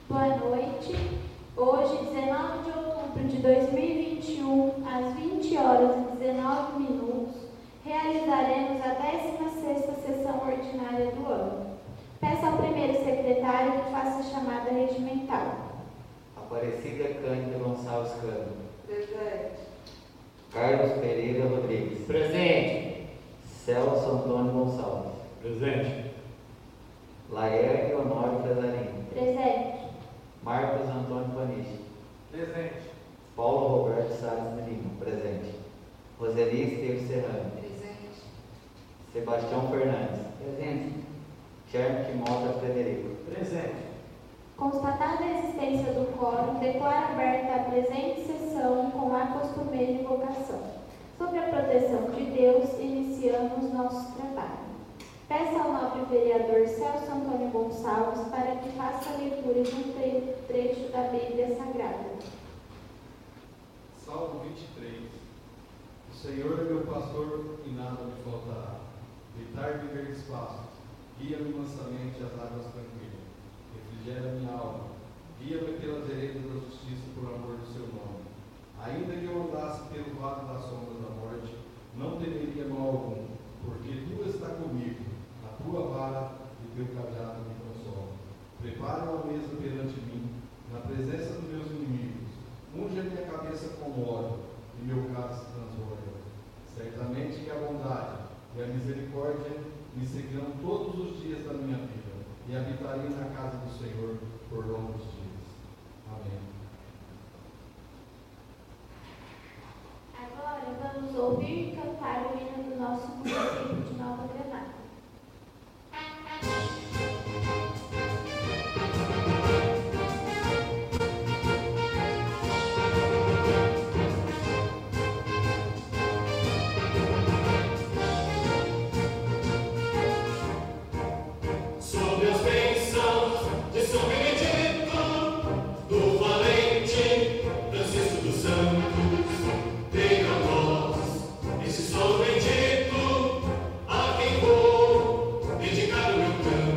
Boa noite. Hoje, 19 de outubro de 2021, às 20 horas e 19 minutos, realizaremos a 16ª sessão ordinária do ano. Peço ao primeiro secretário que faça a chamada regimental. Aparecida Cândida Gonçalves Cano. Presente. Carlos Pereira Rodrigues. Presente. Celso Antônio Gonçalves. Presente. Laerte Honório Cesarini. Presente. Marcos Antônio Paniche. Presente. Paulo Roberto Salles de Lima. Presente. Roseli Esteves Serrano. Presente. Sebastião Fernandes. Presente. Cherme Mota Frederico. Presente. Constatada a existência do quórum, declaro aberta a presente sessão com a costumeira invocação. Sob a proteção de Deus, iniciamos nosso trabalho. Peço ao nobre vereador Celso Antônio Gonçalves para que faça a leitura de um trecho da Bíblia Sagrada. Salmo 23. O Senhor é meu pastor e nada me faltará. Deitar-me em verdes pastos, guia-me mansamente às águas tranquilas. Refrigera minha alma, guia-me pelas veredas da justiça por amor do seu nome. Ainda que eu andasse pelo vale das sombras da morte, não temeria mal algum, porque tu está comigo, a tua vara e teu cajado me consolam. Prepara uma mesa perante mim, na presença dos meus inimigos. Unge a minha cabeça com óleo, e meu cálice transborda. Certamente que a bondade e a misericórdia me seguirão todos os dias da minha vida, e habitarei na casa do Senhor por longos dias. Amém. Agora vamos ouvir e cantar o hino do nosso município de Nova Granada. Sob as bênçãos de São Benedito, do valente Francisco dos Santos, venha a nós esse sol bendito, a quem vou dedicar o meu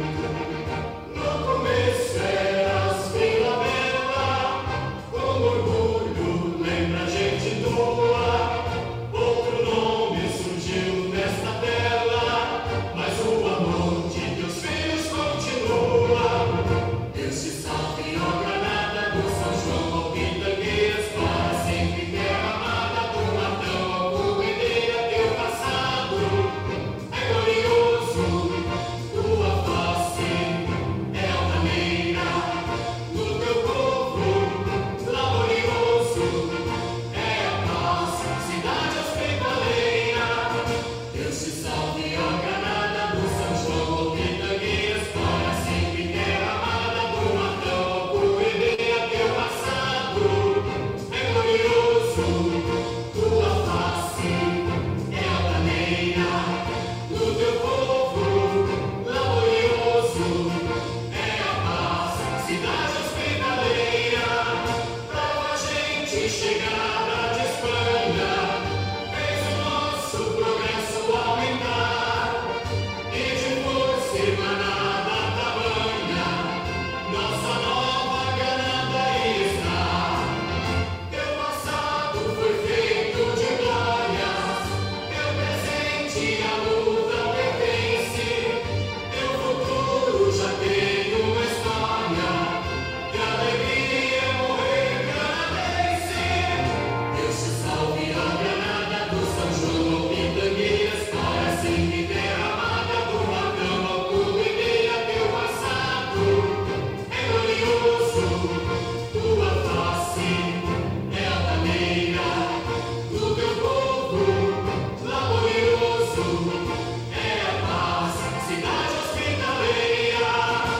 canto. No começo eras Vila Bela, com orgulho lembra a gente tua. Outro nome surgiu nesta tela, mas o amor de teus filhos continua. Deus te salve, ó Granada do São João, ó Pitangueiras, para sempre terra amada do Matão, ó Cuideira, teu passado é glorioso, tua face é altaneira, no teu povo laborioso é a paz, cidade hospitaleira. Deus te salve, ó Granada do São João, ó Pitangueiras, para sempre terra amada do Matão, ó Cuideira, teu passado é glorioso, tua face é altaneira, no teu povo laborioso é a paz, cidade hospitaleira. Nova gente chegada de Espanha fez o nosso progresso aumentar, e de força emanada tamanha, nossa nova Granada está. Teu passado foi feito de glórias, teu presente à luta pertence, teu futuro já tem uma história, de alegria é morrer granadense. Deus te salve, ó Granada do São João, ó Pitangueiras, para sempre terra amada do Matão, ó Cuideira, teu passado é glorioso, tua face é altaneira, no teu povo laborioso é a paz, cidade hospitaleira.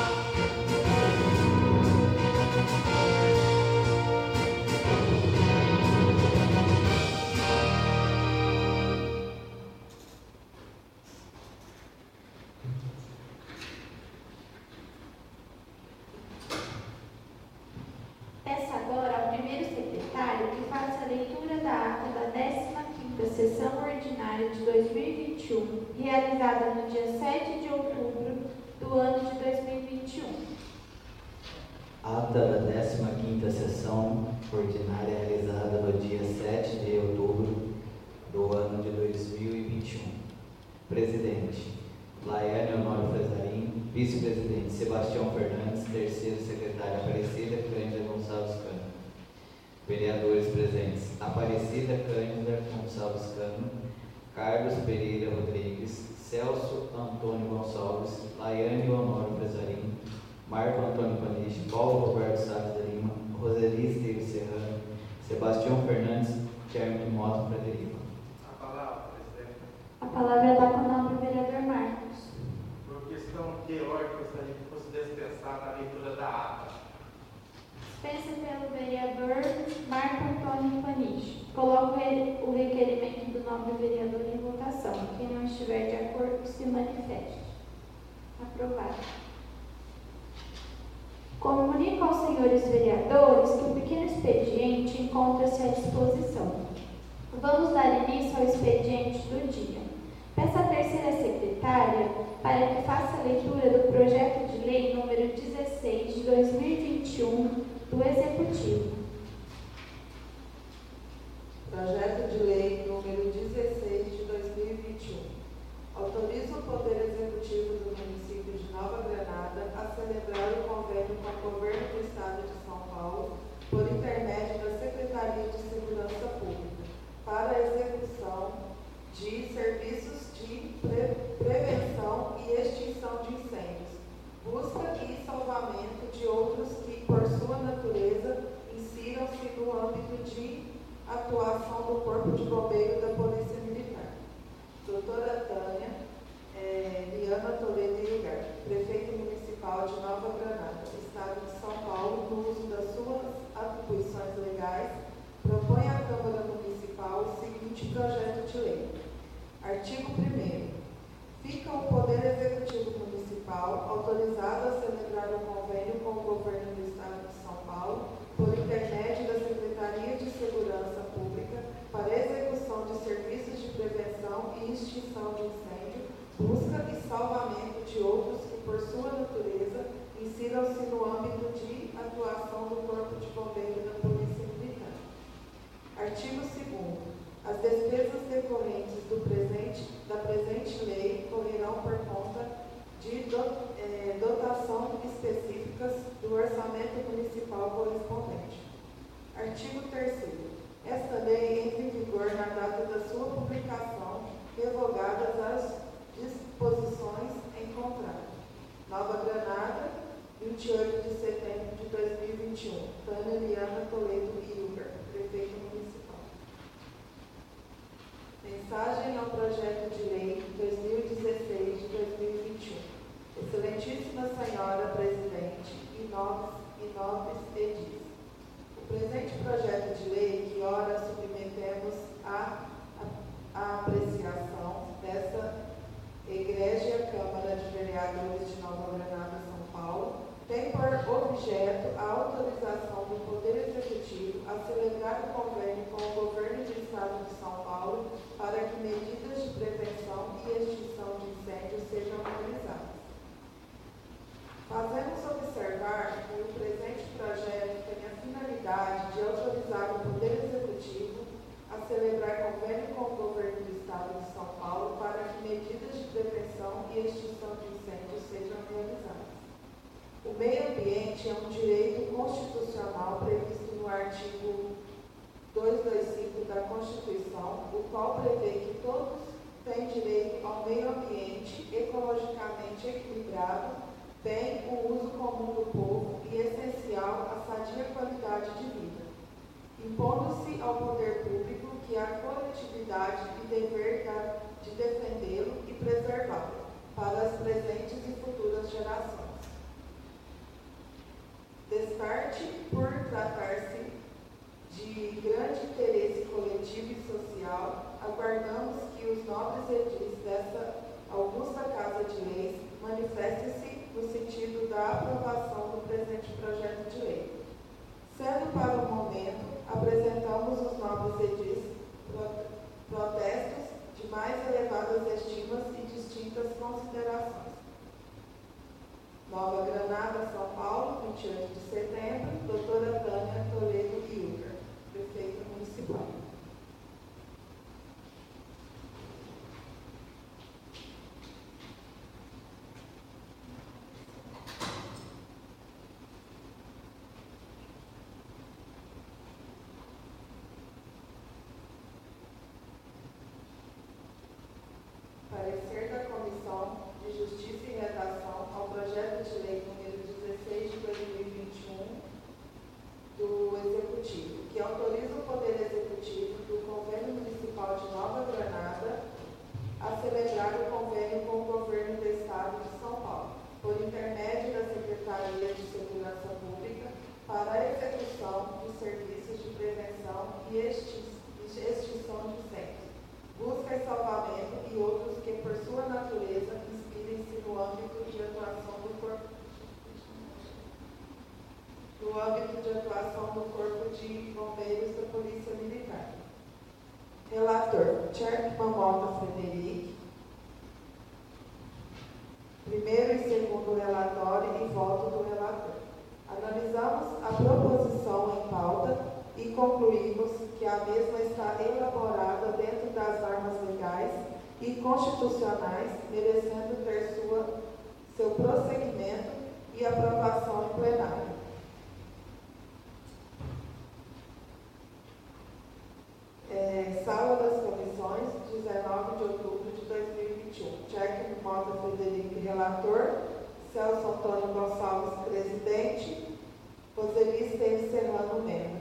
Peço agora ao primeiro secretário que faça a leitura da ata da 15ª sessão ordinária de 2021, realizada no dia 7 de outubro do ano de 2021. Ata Ata da 15ª sessão ordinária realizada no dia 7 de outubro do ano de 2021. Presidente, Laiane Honório Fresarim. Vice-presidente, Sebastião Fernandes. Terceiro secretário, Aparecida Cândida Gonçalves Cano. Vereadores presentes: Aparecida Cândida Gonçalves Cano, Carlos Pereira Rodrigues, Celso Antônio Gonçalves, Laiane Honório Fresarim, Marco Antônio Paniche, Paulo Roberto Salles da Lima, Roseli Esteves Serrano, Sebastião Fernandes, Término Mota Frederico. A palavra, presidente. A palavra dá com o nome do vereador Marcos. Por questão teórica, gostaria que fosse dispensar na leitura da ata. Dispensa pelo vereador Marco Antônio Paniche. Coloco o requerimento do nome do vereador em votação. Quem não estiver de acordo, se manifeste. Aprovado. Comunico aos senhores vereadores que o pequeno expediente encontra-se à disposição. Vamos dar início ao expediente do dia. Peço à terceira secretária para que faça a leitura do projeto de lei número 16 de 2021 do Executivo. Projeto de lei número 16 de 2021. Autoriza o Poder Executivo do município de Nova Granada a celebrar o convênio com o Governo do Estado de São Paulo por intermédio da Secretaria de Segurança Pública para a execução de serviços de prevenção e extinção de incêndios, busca e salvamento de outros que, por sua natureza, insiram-se no âmbito de atuação do Corpo de Bombeiro da Polícia Militar. Doutora Tânia Liana Toledo e Lugar, Prefeito Municipal de Nova Granada, Estado de São Paulo, no uso das suas atribuições legais, propõe à Câmara Municipal o seguinte projeto de lei. Artigo 1º. Fica o Poder Executivo Municipal autorizado a celebrar o convênio com o Governo do Estado de São Paulo por intermédio da Secretaria de Segurança Pública para a execução de serviços de prevenção e extinção de incêndio, busca e salvamento de outros que, por sua natureza, insiram-se no âmbito de atuação do Corpo de Bombeiro da Polícia Militar. Artigo 2º. As despesas decorrentes da presente lei correrão por conta de dotação específicas do orçamento municipal correspondente. Artigo 3º. Esta lei entra em vigor na data da sua publicação, revogadas as disposições em contrato. Nova Granada, 28 de setembro de 2021. Tânia Liana Toledo e Uber, Prefeito Municipal. Mensagem ao projeto de lei 2016 de 2021. Excelentíssima Senhora Presidente e nobres edis. O presente projeto de lei que ora submetemos à apreciação desta Egrégia Câmara de Vereadores de Nova Granada, São Paulo, tem por objeto a autorização do Poder Executivo a celebrar o convênio com o Governo do Estado de São Paulo para que medidas de prevenção e extinção de incêndios sejam realizadas. Fazemos observar que o presente projeto tem a finalidade de autorizar o Poder Executivo a celebrar convênio com o Governo do Estado de São Paulo para que medidas de prevenção e extinção de incêndios sejam realizadas. O meio ambiente é um direito constitucional previsto no artigo 225 da Constituição, o qual prevê que todos têm direito ao meio ambiente ecologicamente equilibrado, bem o uso comum do povo e essencial à sadia qualidade de vida, impondo-se ao poder público que a coletividade e dever de defendê-lo e preservá-lo para as presentes e futuras gerações. Destarte por tratar-se de grande interesse coletivo e social, aguardamos que os nobres edis desta augusta Casa de Leis manifestem-se no sentido da aprovação do presente projeto de lei. Sendo para o momento, apresentamos os nobres edis protestos de mais elevadas estimas e distintas considerações. Nova Granada, São Paulo, 28 de setembro prestação de serviços de prevenção e extinção de incêndios, busca e salvamento e outros que, por sua natureza, inspirem-se no âmbito de atuação do Corpo de Bombeiros da Polícia Militar. Relator, Tcherk Mamota Frederic. Primeiro e segundo relatório e voto do relator. Analisamos a proposição em pauta e concluímos que a mesma está elaborada dentro das normas legais e constitucionais, merecendo ter seu prosseguimento e aprovação em plenário. Sala das Comissões, 19 de outubro de 2021. Tcherk Mota Frederico, relator. Celso Antônio Gonçalves, presidente. Roseli Esteves Serrano, membro.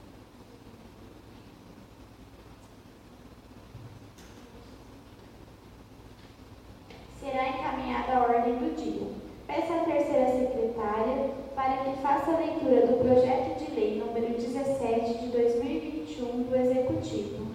Será encaminhada a ordem do dia. Peço à terceira secretária para que faça a leitura do projeto de lei número 17 de 2021 do Executivo.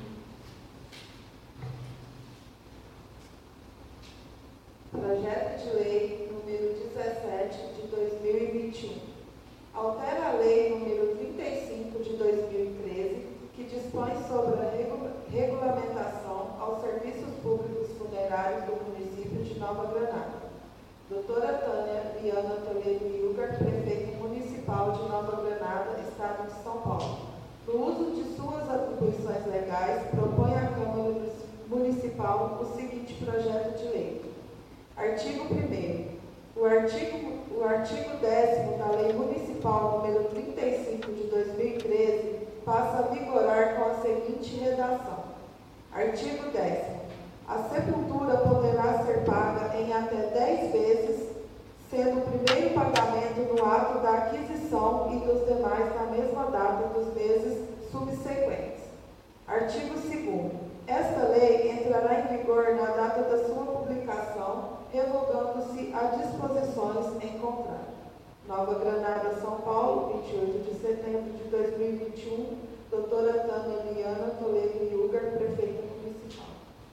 Projeto de lei número 17 de 2021. Altera a lei número 35 de 2013, que dispõe sobre a regulamentação aos serviços públicos funerários do município de Nova Granada. Doutora Tânia Liana Toledo Ilgar, prefeita municipal de Nova Granada, Estado de São Paulo. No uso de suas atribuições legais, propõe à Câmara Municipal o seguinte projeto de lei. Artigo 1º. O artigo 10º da Lei Municipal número 35 de 2013 passa a vigorar com a seguinte redação. Artigo 10º. A sepultura poderá ser paga em até 10 vezes, sendo o primeiro pagamento no ato da aquisição e dos demais na mesma data dos meses subsequentes. Artigo 2º. Esta lei entrará em vigor na data da sua publicação, revogando-se as disposições em contrário. Nova Granada, São Paulo, 28 de setembro de 2021, doutora Tânia Liana Toledo Ilgar, prefeita municipal.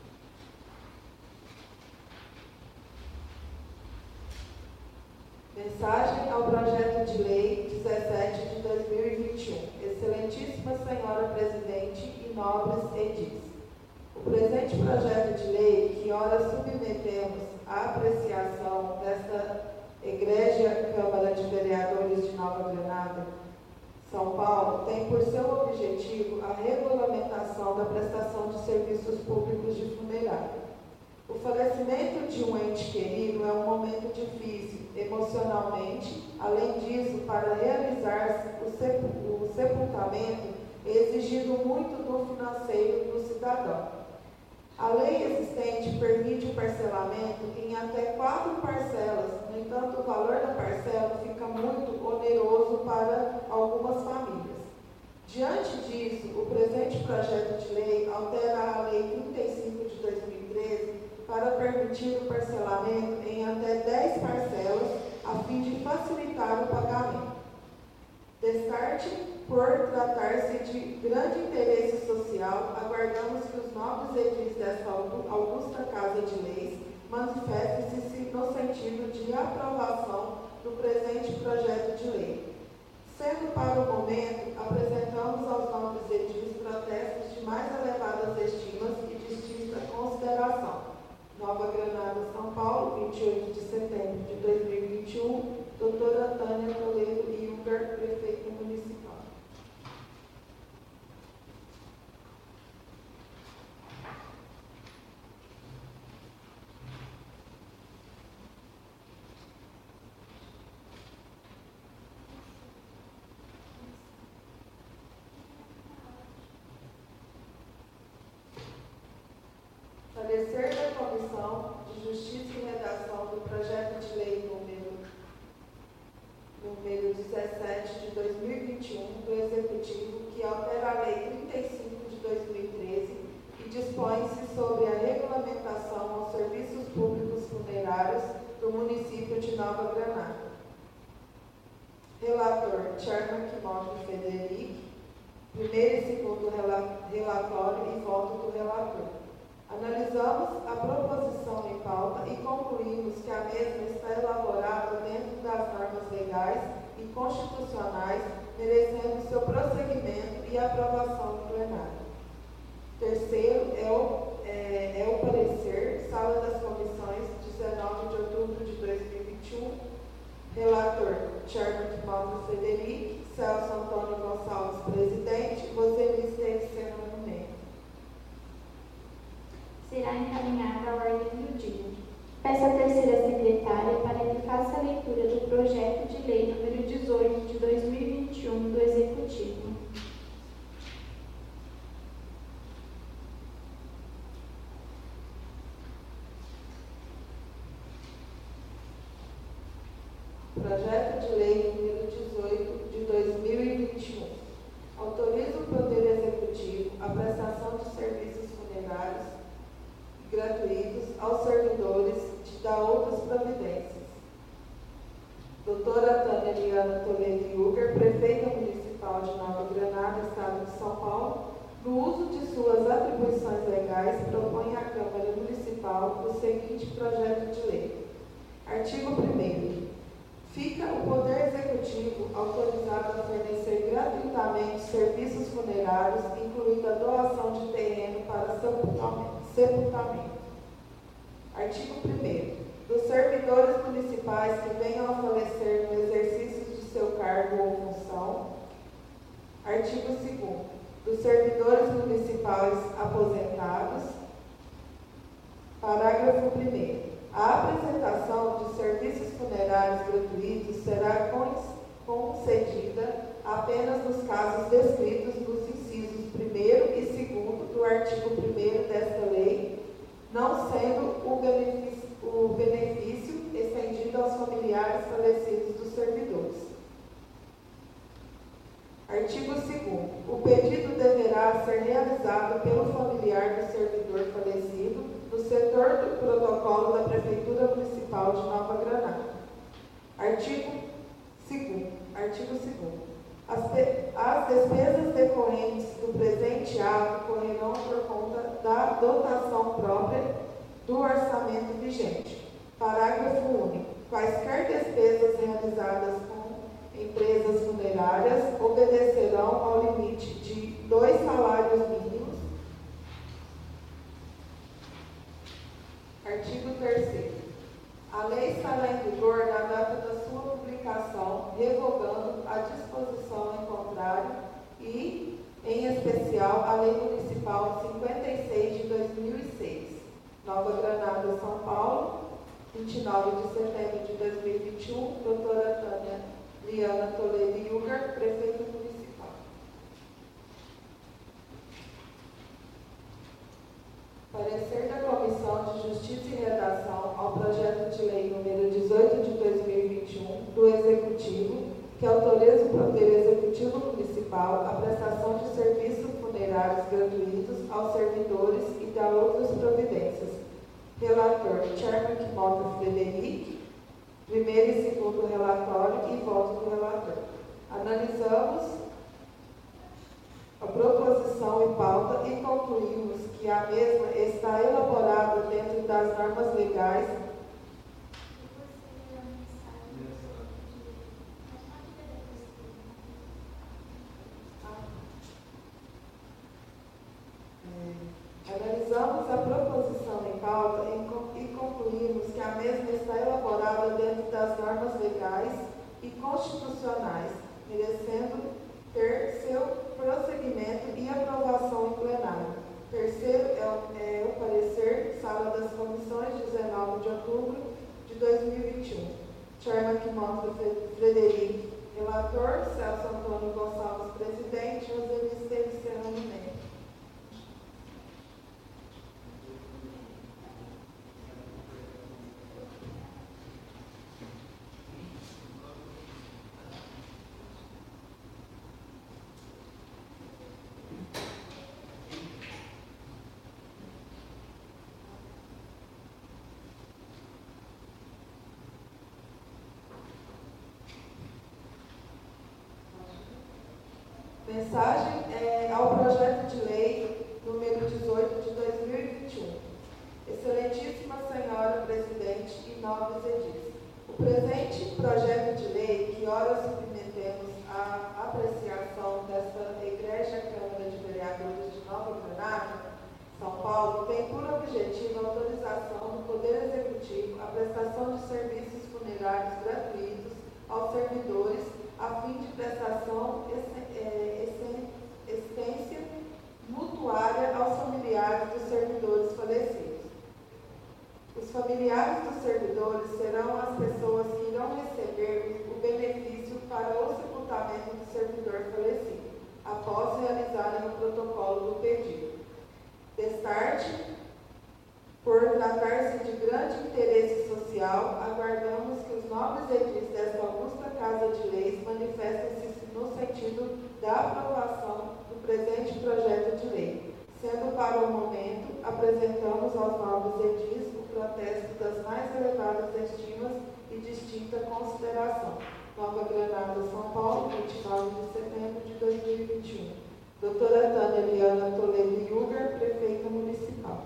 Mensagem ao projeto de lei 17 de 2021. Excelentíssima Senhora Presidente e nobres edis. O presente projeto de lei, que ora submetemos à apreciação desta Egrégia Câmara de Vereadores de Nova Granada, São Paulo, tem por seu objetivo a regulamentação da prestação de serviços públicos de funerária. O falecimento de um ente querido é um momento difícil, emocionalmente. Além disso, para realizar o sepultamento, é exigido muito do financeiro do cidadão. A lei existente permite o parcelamento em até 4 parcelas, no entanto, o valor da parcela fica muito oneroso para algumas famílias. Diante disso, o presente projeto de lei altera a Lei 35 de 2013 para permitir o parcelamento em até 10 parcelas, a fim de facilitar o pagamento. Destarte, por tratar-se de grande interesse social, aguardamos que os novos edis desta augusta Casa de Leis manifestem-se no sentido de aprovação do presente projeto de lei. Sendo para o momento, apresentamos aos novos edis protestos de mais elevadas estimas e distinta consideração. Nova Granada, São Paulo, 28 de setembro de 2021, doutora Tânia Toledo Ilgar, prefeita municipal. Parecer da Comissão de Justiça e Redação do Projeto de Lei número 17 de 2021. Primeiro e segundo relatório e voto do relator. Analisamos a proposição em pauta e concluímos que a mesma está elaborada dentro das normas legais e constitucionais, merecendo seu prosseguimento e aprovação no plenário. Terceiro é o parecer, Sala das Comissões, 19 de outubro de 2021, relator Chairman Mauro Frederic, Celso Antônio Gonçalves, presidente, Roseli Esteves Serrano membro. Será encaminhada à ordem do dia. Peço à terceira secretária para que faça a leitura do projeto de lei número 18 de 2021 do Executivo. Projeto de lei número 18 de 2021. Autoriza o Poder Executivo a prestação de serviços funerários gratuitos aos servidores da outras providências. Doutora Tânia Liana Toledo Yuger, Prefeita Municipal de Nova Granada, Estado de São Paulo, no uso de suas atribuições legais, propõe à Câmara Municipal o seguinte projeto de lei. Artigo 1º. Fica o Poder Executivo autorizado a fornecer gratuitamente serviços funerários, incluindo a doação de terreno para sepultamento. Artigo 1º. Dos servidores municipais que venham a falecer no exercício de seu cargo ou função. Artigo 2º. Dos servidores municipais aposentados. Parágrafo 1º. A apresentação de serviços funerários gratuitos será concedida apenas nos casos descritos nos incisos 1º e 2º do artigo 1º desta lei, não sendo o benefício estendido aos familiares falecidos dos servidores. Artigo 2º. O pedido deverá ser realizado pelo familiar do servidor falecido no setor do protocolo da Prefeitura Municipal de Nova Granada. Artigo 2º. As despesas decorrentes do presente ato correrão por conta da dotação própria do orçamento vigente. Parágrafo único. Quaisquer despesas realizadas com empresas funerárias obedecerão ao limite de 2 salários mínimos. Artigo 3º. A lei estará em vigor na data da sua publicação, revogando a disposição em contrário e, em especial, a Lei Municipal 56 de 2006. Nova Granada, São Paulo, 29 de setembro de 2021, doutora Tânia Liana Toledo Yuger, Prefeita Municipal. Parecer da Comissão de Justiça e Redação ao projeto de lei número 18 de 2021 do Executivo, que autoriza o Poder Executivo Municipal a prestação de serviços funerários gratuitos aos servidores e da outras providências. Relator Chairman Mota Frederic, primeiro e segundo relatório e voto do relator. Analisamos a proposição em pauta e concluímos que a mesma está elaborada dentro das normas legais Analisamos a proposição em pauta e concluímos que a mesma está elaborada dentro das normas legais e constitucionais, merecendo ter seu prosseguimento e aprovação em plenário. Terceiro é o parecer, Sala das Comissões, 19 de outubro de 2021. Chairman Mota Frederic, relator, Celso Antônio Gonçalves, presidente, Roseli Esteves Serrano membro. Mensagem ao projeto de lei número 18 de 2021. Excelentíssima Senhora Presidente e nobres edis, o presente projeto de lei que ora submetemos à apreciação desta Igreja Câmara de Vereadores de Nova Granada, São Paulo, tem por objetivo a autorização do Poder Executivo à prestação de serviços funerários gratuitos aos servidores, a fim de prestação assistência mutuária aos familiares dos servidores falecidos. Os familiares dos servidores serão as pessoas que irão receber o benefício para o sepultamento do servidor falecido, após realizarem o protocolo do pedido. Destarte, por tratar-se de grande interesse social, aguardamos que os nobres edis desta augusta Casa de Leis manifestem-se no sentido da aprovação do presente projeto de lei, sendo para o momento apresentamos aos nobres edis o protesto das mais elevadas estimas e distinta consideração. Nova Granada, São Paulo, 29 de setembro de 2021. Doutora Tânia Liana Toledo Yuger, Prefeita Municipal.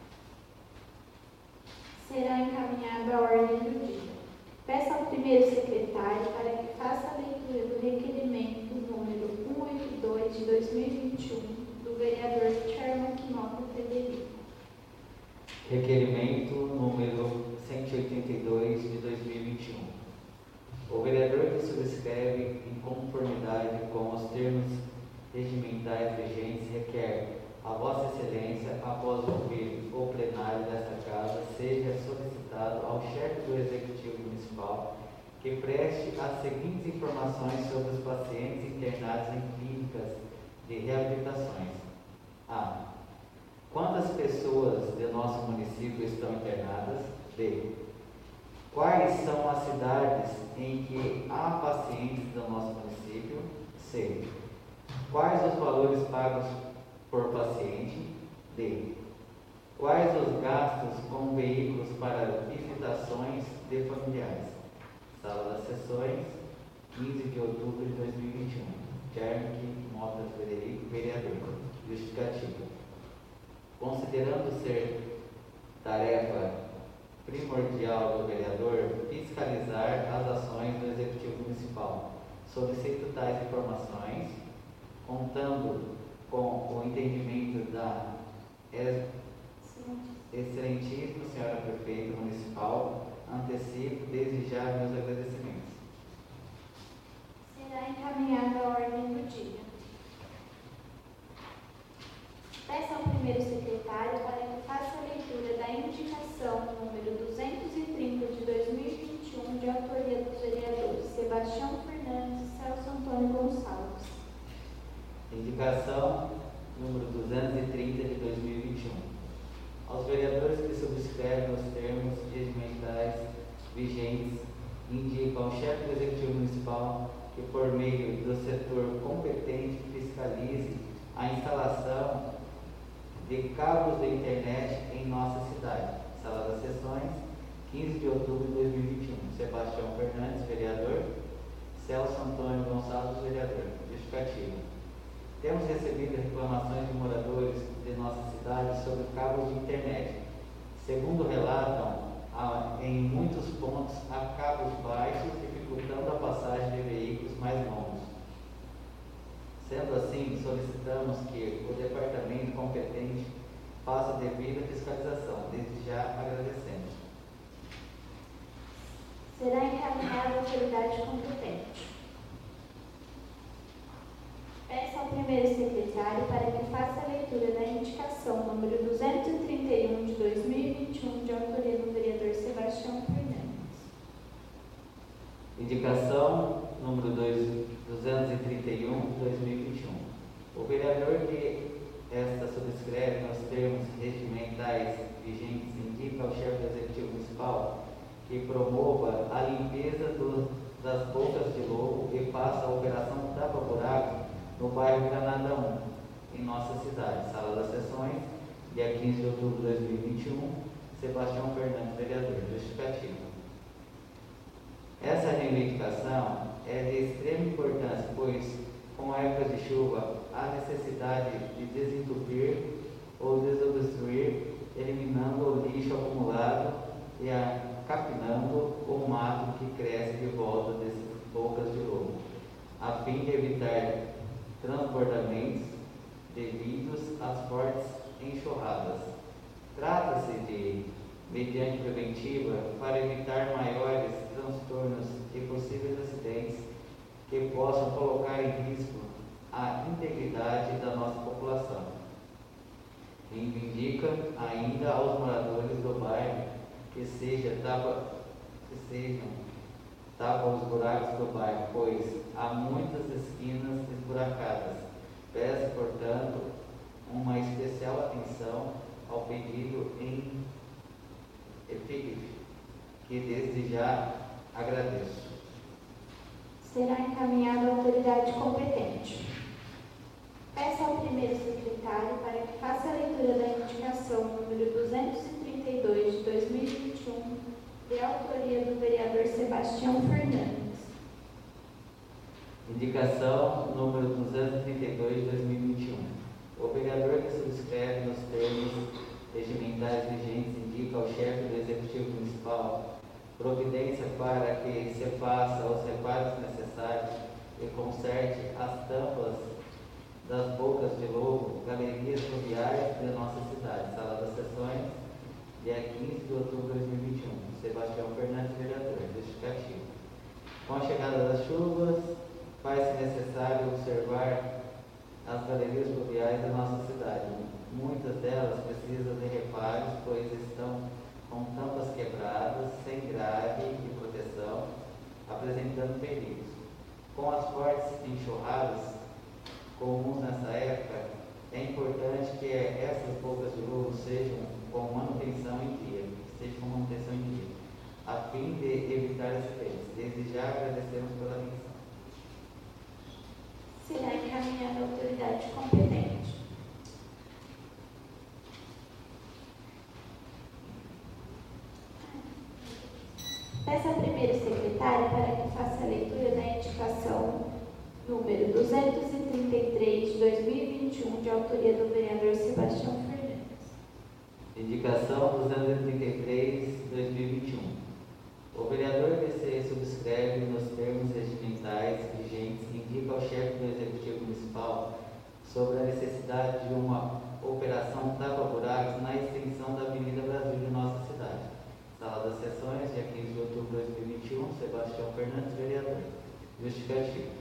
Será encaminhada a ordem do dia. Peço ao primeiro secretário para que faça a leitura do requerimento número 182 de 2021 do vereador Sherman Quinota Frederico. Requerimento número 182 de 2021. O vereador que subscreve em conformidade com os termos regimentais vigentes requer a Vossa Excelência, após ouvir o plenário desta Casa, seja solicitado ao chefe do Executivo Municipal que preste as seguintes informações sobre os pacientes internados em clínicas de reabilitações. A. Quantas pessoas de nosso município estão internadas? B. Quais são as cidades em que há pacientes do nosso município? C. Quais os valores pagos por paciente? D. Quais os gastos com veículos para visitações de familiares? Sala das Sessões, 15 de outubro de 2021. Sherman Mota Frederico, vereador. Justificativa. Considerando ser tarefa primordial do vereador fiscalizar as ações do Executivo Municipal, solicito tais informações, contando com o entendimento da excelentíssima Senhora Prefeita Municipal, antecipo desde já meus agradecimentos. Será encaminhada a ordem do dia. Peço ao primeiro secretário para que faça a leitura da indicação número 230 de 2021 de autoria dos vereadores Sebastião Fernandes e Celso Antônio Gonçalves. Indicação número 230 de 2021. Aos vereadores que subscrevem os termos regimentais vigentes, indica ao chefe do Executivo Municipal que, por meio do setor competente, fiscalize a instalação de cabos de internet em nossa cidade. Sala das Sessões, 15 de outubro de 2021. Sebastião Fernandes, vereador. Celso Antônio Gonçalves, vereador. Justificativa. Temos recebido reclamações de moradores de nossa cidade sobre cabos de internet. Segundo relatam, em muitos pontos há cabos baixos, dificultando a passagem de veículos mais longos. Sendo assim, solicitamos que o departamento competente faça a devida fiscalização. Desde já agradecemos. Será encaminhada a autoridade competente. Peço ao primeiro secretário para que faça a leitura da indicação número 231 de 2021 de autoria do vereador Sebastião Fernandes. Indicação número 231 de 2021. O vereador que esta subscreve nos termos regimentais vigentes indica ao chefe do Executivo Municipal que promova a limpeza das bocas de lobo e faça a operação tapa-buraco no bairro Granada 1, em nossa cidade. Sala das Sessões, dia 15 de outubro de 2021. Sebastião Fernandes, vereador. Justificativa. Essa reivindicação é de extrema importância, pois com época de chuva, há necessidade de desentupir ou desobstruir, eliminando o lixo acumulado e capinando o mato que cresce de volta dessas bocas de lobo, a fim de evitar transbordamentos devidos às fortes enxurradas. Trata-se de mediante preventiva para evitar maiores transtornos e possíveis acidentes que possam colocar em risco a integridade da nossa população. Reivindica ainda aos moradores do bairro que sejam tapam os buracos do bairro, pois há muitas esquinas esburacadas. Peço, portanto, uma especial atenção ao pedido em epígrafe, que desde já agradeço. Será encaminhado à autoridade competente. Peço ao primeiro secretário para que faça a leitura da indicação número 232 de 2021, de autoria do vereador Sebastião Fernandes. Indicação número 232 de 2021. O vereador que subscreve nos termos regimentais vigentes indica ao chefe do Executivo Municipal providência para que se faça os reparos necessários e conserte as tampas das bocas de lobo, galerias fluviais de nossa cidade. Sala das Sessões, dia 15 de outubro de 2021. Sebastião Fernandes, vereador. Justificativo. Com a chegada das chuvas, faz-se necessário observar as galerias fluviais da nossa cidade. Muitas delas precisam de reparos, pois estão com tampas quebradas, sem grade de proteção, apresentando perigos. Com as fortes enxurradas comuns nessa época, é importante que essas bocas de lobo sejam com manutenção em dia, a fim de evitar acidentes. Desde já agradecemos pela atenção. Será encaminhado à autoridade competente. Peço ao primeiro secretário para que faça a leitura da indicação número 233 de 2021, de autoria do vereador Sebastião Fernandes. Indicação 233 de 2021. O vereador que se subscreve nos termos regimentais vigentes indica ao chefe do Executivo Municipal sobre a necessidade de uma operação tapa-buracos na extensão da Avenida Brasil de nossa cidade. Sala das Sessões, dia 15 de outubro de 2021, Sebastião Fernandes, vereador. Justificativo.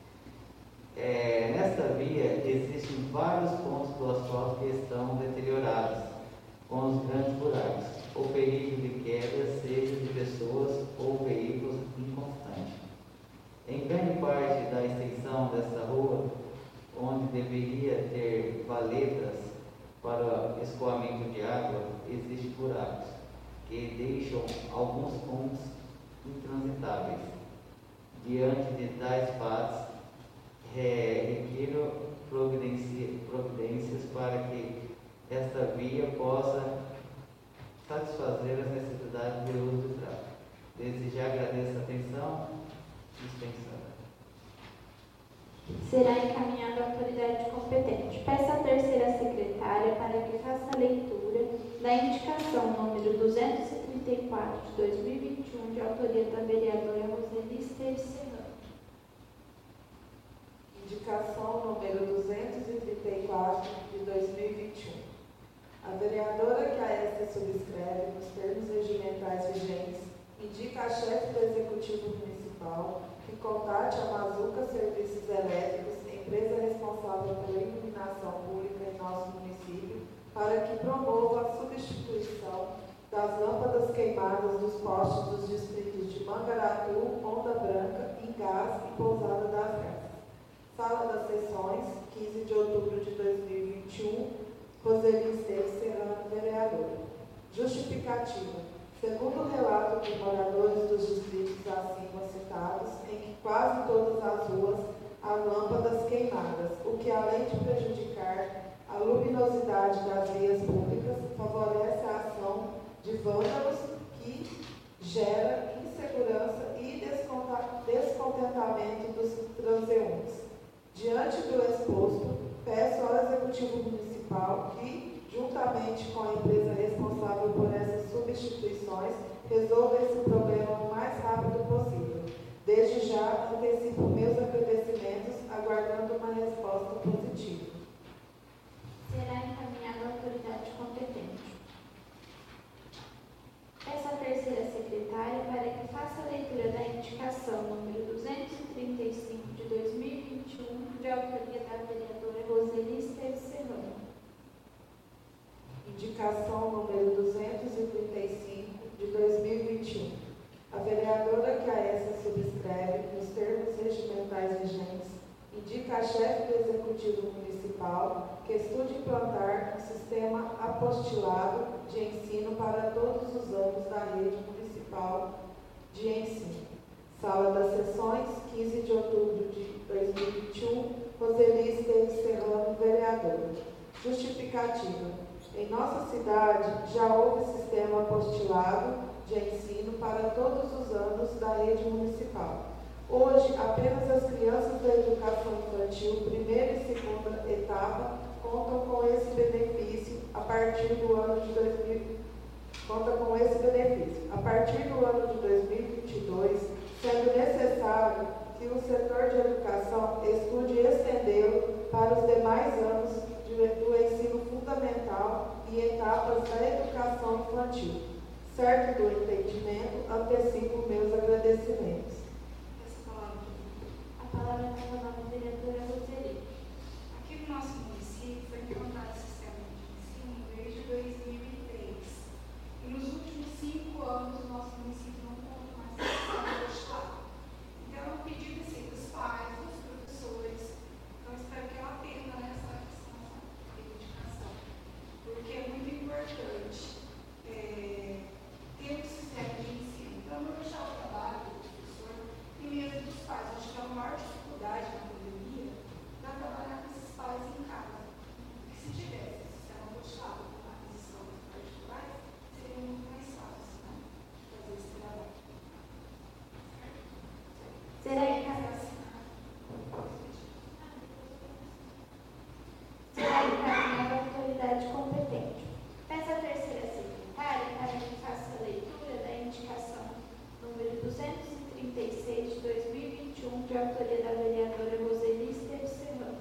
Nesta via existem vários pontos do asfalto que estão deteriorados, com os grandes buracos. O perigo de queda seja de pessoas ou veículos inconstante. Em grande parte da extensão desta rua, onde deveria ter valetas para escoamento de água, existem buracos que deixam alguns pontos intransitáveis. Diante de tais fatos, requiro providências para que esta via possa satisfazer as necessidades de uso do tráfego. Desde já agradeço a atenção dispensada. Será encaminhado à autoridade competente. Peço à terceira secretária para que faça a leitura da indicação número 234 de 2021, de autoria da vereadora Roseli Serrano. Indicação número 234 de 2021. A vereadora que a esta subscreve nos termos regimentais vigentes indica a chefe do Executivo Municipal que contate a Mazuca Serviços Elétricos, empresa responsável pela iluminação pública em nosso município, para que promova a substituição das lâmpadas queimadas dos postes dos distritos de Mangaratu, Onda Branca, Ingás e Pousada da França. Sala das Sessões, 15 de outubro de 2021, Roseli Serrano, vereadora. Justificativa. Segundo o relato dos moradores dos distritos acima citados, em que quase todas as ruas há lâmpadas queimadas, o que, além de prejudicar a luminosidade das vias públicas, favorece a ação de vândalos que gera insegurança e descontentamento dos transeuntes. Diante Executivo Municipal que, juntamente com a empresa responsável por essas substituições, resolva esse problema o mais rápido possível. Desde já, antecipo meus agradecimentos, aguardando uma resposta positiva. Será encaminhado à autoridade competente. Peço à terceira secretária para que faça a leitura da indicação número 235 de 2021, de autoria da vereadora Roseli Esteves Serrano. Indicação número 235 de 2021. A vereadora que a essa subscreve, nos termos regimentais vigentes, indica a chefe do Executivo Municipal que estude implantar um sistema apostilado de ensino para todos os anos da rede municipal de ensino. Sala das Sessões, 15 de outubro de 2021, Roseli Esteves Serrano, vereadora. Justificativa. Em nossa cidade, já houve sistema apostilado de ensino para todos os anos da rede municipal. Hoje, apenas as crianças da educação infantil, primeira e segunda etapa, contam com esse benefício a partir do ano de 2022, sendo necessário que o setor de educação estude estendê-lo para os demais anos do ensino fundamental e etapas da educação infantil. Certo do entendimento, antecipo meus agradecimentos. A palavra está com a vereadora Roseli. Aqui no nosso município foi implantado o sistema de ensino desde 2003. E nos últimos 5 anos, o nosso município não conta mais com esse sistema apostolado. Então, é um pedido assim, dos pais, dos professores. Então, espero que ela atenda nessa reivindicação. Porque é muito importante ter um sistema de ensino. Então, não deixar o trabalho do professor e mesmo dos pais. Acho que é a maior dificuldade na pandemia para trabalhar com esses pais em casa. Porque se tivesse esse sistema apostolado com a aquisição dos particulares, seria muito mais fácil, né, fazer esse trabalho. Será encaminhado à autoridade competente. Peço à terceira secretária para que faça a leitura da indicação número 236 de 2021, de autoria da vereadora Roseli Esteves Serrano.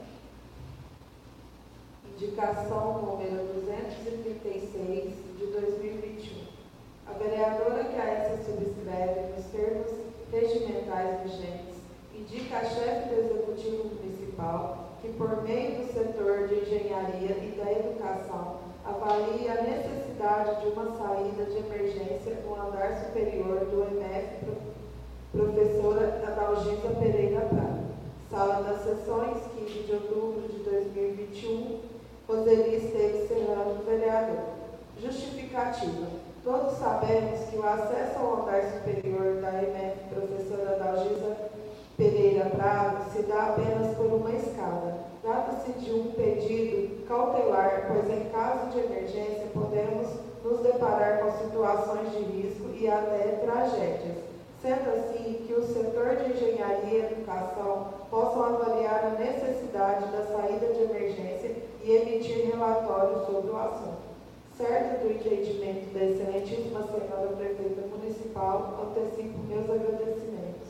Indicação número 236 de 2021. A vereadora que a essa subscreve, nos termos regimentais vigentes, indica a chefe do Executivo Municipal que, por meio do setor de engenharia e da educação, avalie a necessidade de uma saída de emergência no andar superior do EMF Professora Adalgisa Pereira Prado. Sala das Sessões, 15 de outubro de 2021, Roseli Esteves Serrano, vereador. Justificativa. Todos sabemos que o acesso ao andar superior da EMF Professora Adalgisa Pereira Prado se dá apenas por uma escada. Trata-se de um pedido cautelar, pois em caso de emergência podemos nos deparar com situações de risco e até tragédias. Sendo assim, que o setor de engenharia e educação possam avaliar a necessidade da saída de emergência e emitir relatório sobre o assunto. Certo do entendimento da excelentíssima senhora prefeita municipal, antecipo meus agradecimentos.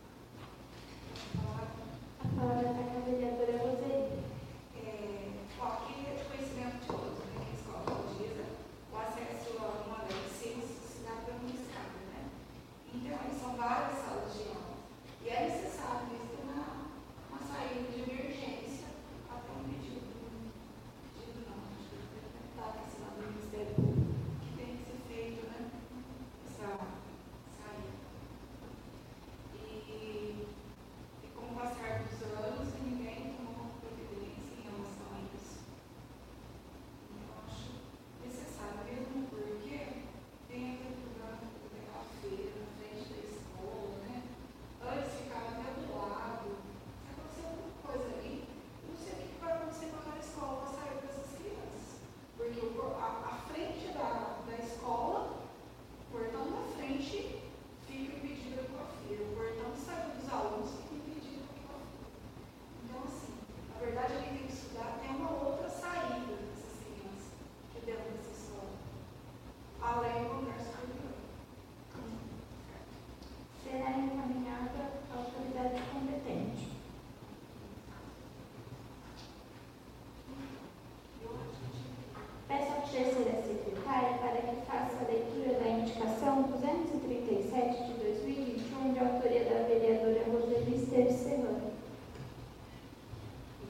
A palavra está com a vereadora Roseli. Aqui é de conhecimento de todos, né? Que a escola utiliza o acesso a uma das ciências se dá para um estado, né? Então, são várias salas de aula. E é necessário mesmo ter uma saída de emergência até um pedido não, acho que está assinado do Ministério Público, que tem que ser feito, né? Essa saída. E com o passar dos anos, ninguém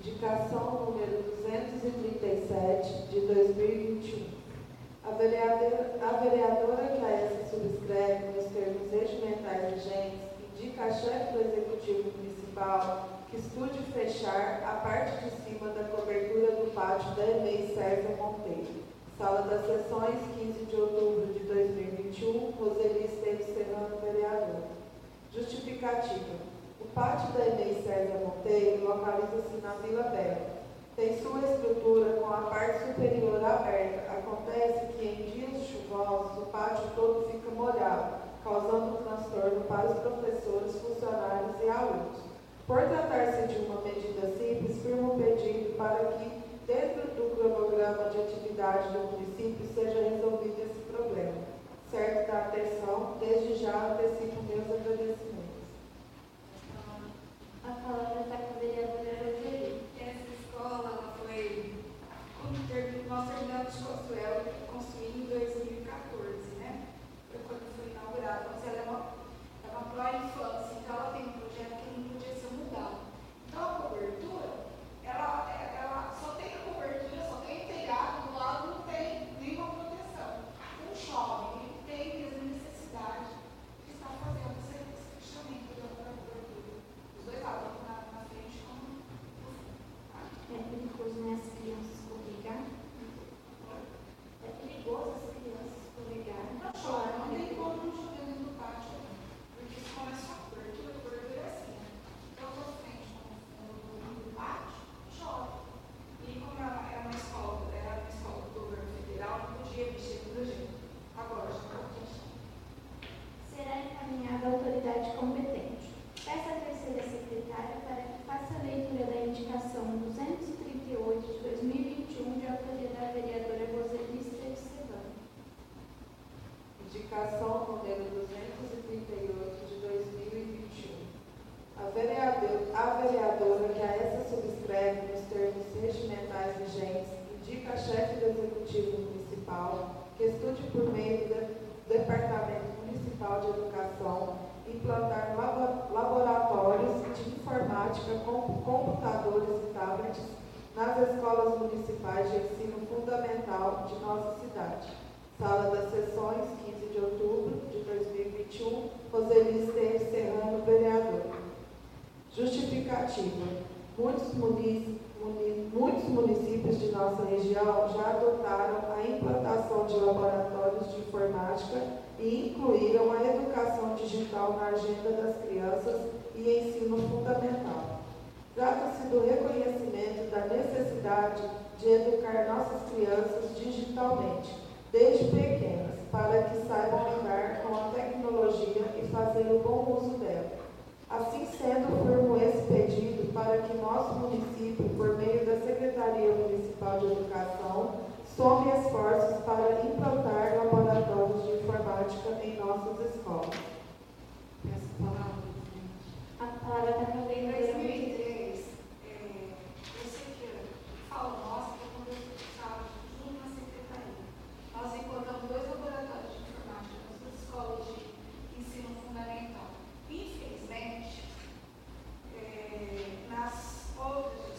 Indicação número 237, de 2021. A vereadora que a essa subscreve nos termos regimentais vigentes indica a chefe do Executivo Municipal que estude fechar a parte de cima da cobertura do pátio da EMEI César Monteiro. Sala das Sessões, 15 de outubro de 2021, Roseli Esteves Serrano, vereadora. Justificativa. O pátio da EMEI César Monteiro localiza-se na Vila Bela. Tem sua estrutura com a parte superior aberta. Acontece que em dias chuvosos o pátio todo fica molhado, causando transtorno para os professores, funcionários e alunos. Por tratar-se de uma medida simples, firmo o pedido para que, dentro do cronograma de atividade do município, seja resolvido esse problema. Certo da atenção, desde já antecipo meus agradecimentos. A palavra está com a vereadora Roseli. Essa escola, ela foi, nós terminamos de construir em 2014, né? Foi quando foi inaugurada, mas ela é uma pró-infância, então ela tem um projeto que não podia ser mudado. Então a cobertura, ela só tem a cobertura, só tem telhado, do lado não tem nenhuma proteção. Não chove, ele tem mesmo necessidade de estar fazendo esse fechamento da cobertura. Os dois lados, na frente como no fundo. É perigoso, né, as crianças escorregar? É perigoso as crianças escorregar. Não chove, não tem como não chover dentro do pátio, porque isso não é só cobertura é assim, né? Então, eu estou frente com o fundo do pátio, chove. E como era uma escola do governo federal, não podia mexer com o jeito. Agora, já está fechando. Será encaminhada à autoridade competente. Peço à terceira secretária para que faça a leitura da indicação 238 de 2021 de autoria da vereadora Roseli Esteves Serrano. Indicação número 238 de 2021. A vereadora que a essa subscreve nos termos regimentais vigentes indica a chefe do Executivo Municipal que estude por meio do Departamento Municipal de Educação implantar laboratórios de informática com computadores e tablets nas escolas municipais de ensino fundamental de nossa cidade. Sala das Sessões, 15 de outubro de 2021, Roseli Esteves Serrano, vereadora. Justificativa. Muitos municípios de nossa região já adotaram a implantação de laboratórios de informática e incluíram a educação digital na agenda das crianças e ensino fundamental. Trata-se do reconhecimento da necessidade de educar nossas crianças digitalmente, desde pequenas, para que saibam lidar com a tecnologia e fazer o bom uso dela. Assim sendo, firmo esse pedido para que nosso município, por meio da Secretaria Municipal de Educação, some esforços para implantar laboratórios de informática em nossas escolas. Essa palavra, presidente. A palavra está com a Em vereadora 2003, eu sei que falo nossa, porque quando eu estava junto na secretaria, nós implantamos 2 laboratórios de informática nas 2 escolas de ensino fundamental. Infelizmente, nas outras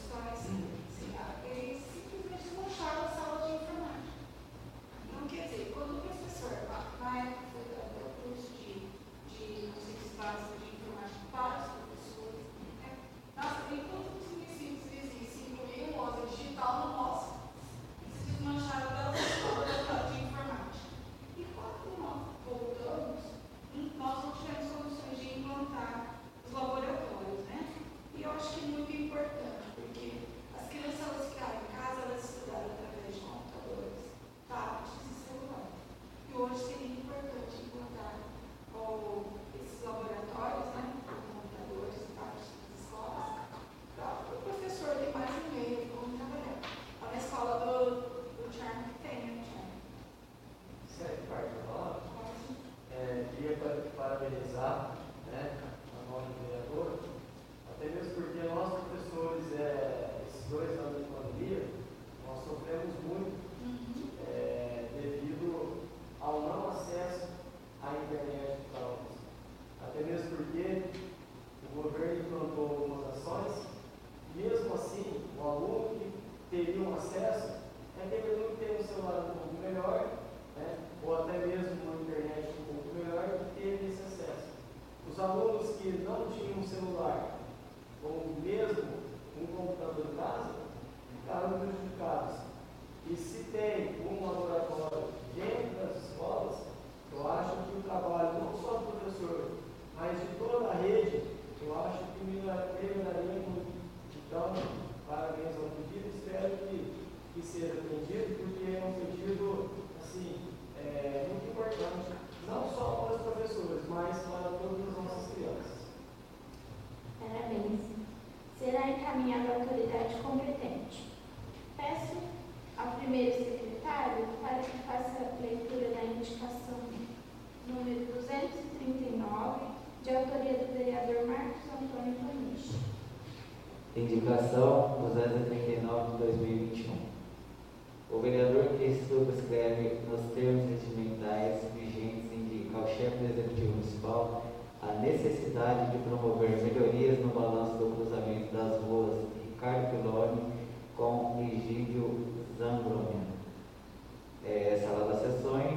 o aluno que teria um acesso, deveria ter um celular um pouco melhor, né, ou até mesmo uma internet um pouco melhor, e ter esse acesso. Os alunos que não tinham um celular, ou mesmo um computador em casa, ficaram prejudicados. E se tem um laboratório dentro das escolas, eu acho que o trabalho não só do professor, mas de toda a rede, eu acho que melhoraria muito. Então, parabéns ao pedido, espero que seja atendido, porque é um pedido assim, muito importante, não só para os professores, mas para todas as nossas crianças. Parabéns. Será encaminhado à autoridade competente. Peço ao primeiro secretário para que faça a leitura da indicação número 239, de autoria do vereador Marcos Antônio Paniche. Indicação 239 de 2021. O vereador que subscreve nos termos regimentais vigentes indica ao chefe do Executivo Municipal a necessidade de promover melhorias no balanço do cruzamento das ruas Ricardo Piloni com Egídio Zambroni. Sala das Sessões,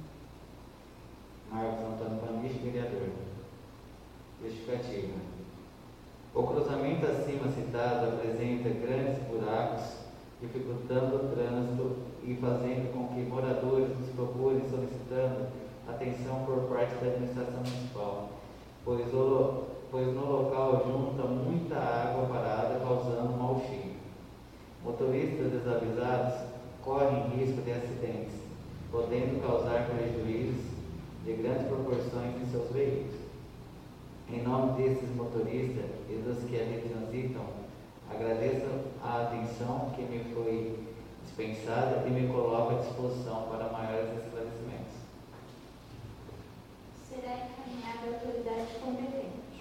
Marcos Antônio Paniche, vereador. Justificativa. O cruzamento acima citado apresenta grandes buracos, dificultando o trânsito e fazendo com que moradores nos procurem solicitando atenção por parte da administração municipal, pois no local junta muita água parada, causando mau cheiro. Motoristas desavisados correm risco de acidentes, podendo causar prejuízos de grandes proporções em seus veículos. Em nome desses motoristas e dos que ali transitam, agradeço a atenção que me foi dispensada e me coloco à disposição para maiores esclarecimentos. Será encaminhado à autoridade competente.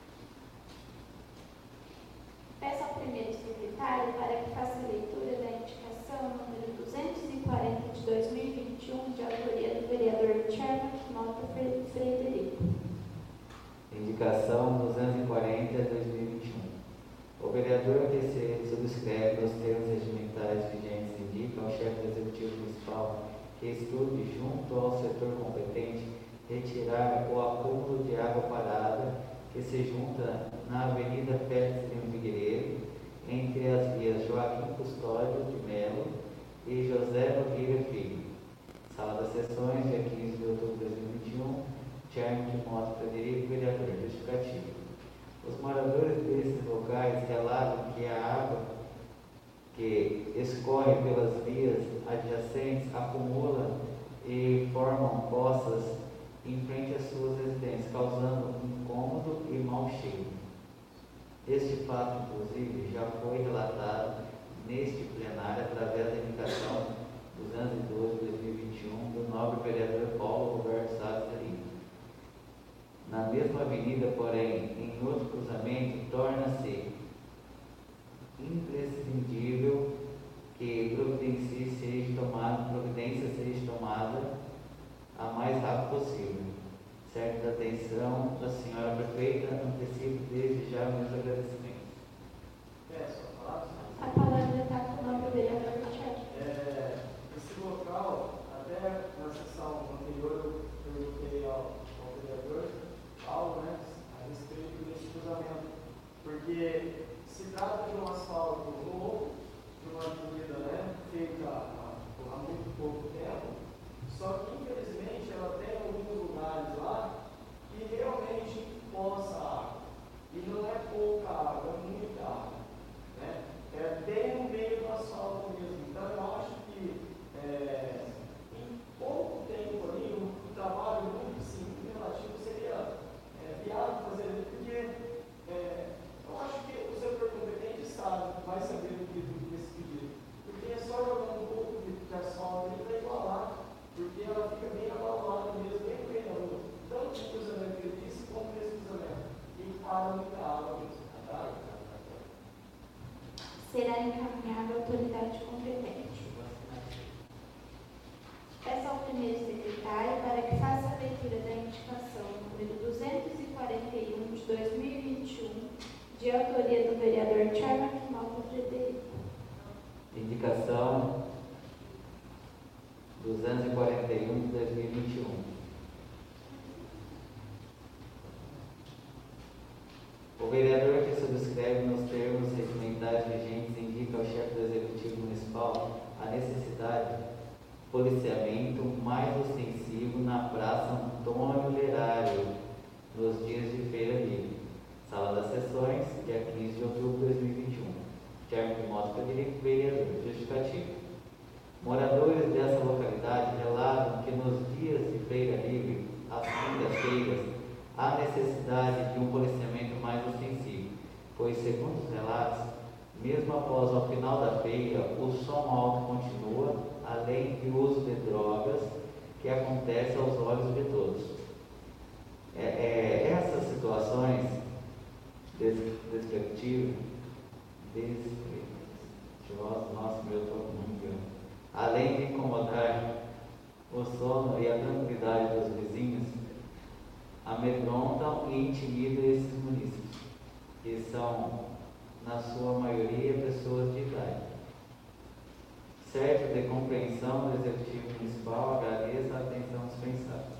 Peço ao primeiro secretário para que faça a leitura da indicação número 240 de 2021, de autoria do vereador Tchermak Mota Frederico. Indicação 240 de 2021. O vereador que se subscreve nos termos regimentais vigentes indica ao chefe do Executivo Municipal que estude, junto ao setor competente, retirar o acúmulo de água parada que se junta na Avenida Félix Lima Figueiredo, entre as vias Joaquim Custódio de Melo e José Nogueira Filho. Sala das Sessões, dia 15 de outubro de 2021, Tchermak Mota Frederico, vereador. Justificativo. Os moradores desses locais relatam que a água que escorre pelas vias adjacentes acumula e formam poças em frente às suas residências, causando incômodo e mau cheiro. Este fato, inclusive, já foi relatado neste plenário através da indicação 212 de 2021 do nobre vereador Paulo Roberto Salles de Lima. Na mesma avenida, porém, em outro cruzamento, torna-se imprescindível que providência seja tomada a mais rápido possível. Certo da atenção da senhora prefeita, antecipo desde já meus agradecimentos. Peço a palavra. A palavra está com o nobre vereador Tchermak. Esse local, até na sessão anterior, eu perguntei ao vereador Paulo, né, a respeito desse cruzamento, porque se trata de um asfalto novo, de uma avenida, né, feita há muito pouco tempo, só que infelizmente ela tem alguns lugares lá que realmente poça água, e não é pouca água, é muita água, né? É bem no meio do asfalto mesmo. Então eu acho que em pouco tempo ali, um trabalho muito simples, relativo, seria viável fazer isso, porque eu acho que o setor competente vai saber desse pedido, porque é só jogar um pouco de asfalto ali para igualar, porque ela fica bem abalada mesmo, bem no meio da rua, tanto no cruzamento que ele disse, como nesse cruzamento, e para muita água mesmo. Será encaminhado à autoridade competente. Peço ao primeiro secretário para que faça a leitura da indicação número 241 de 2021, de autoria do vereador Tchermak Mota Frederico. instrumentais vigentes indica ao chefe do Executivo Municipal a necessidade de policiamento mais ostensivo na Praça Antônio Lerário, nos dias de feira livre. Sala das Sessões, dia 15 de outubro de 2021. Termo de modo que eu diria que vereador. Justificativo. Moradores dessa localidade relatam que nos dias de feira livre, às quintas-feiras, há necessidade de um policiamento mais ostensivo, pois, segundo os relatos, mesmo após o final da feira, o som alto continua, além do uso de drogas que acontece aos olhos de todos. Essas situações descritivas, nossa, meu estou muito, além de incomodar o sono e a tranquilidade dos vizinhos, amedrontam e intimidam esses munícipes, que são, na sua maioria, pessoas de idade. Certo de compreensão do Executivo Municipal, agradeço a atenção dispensada.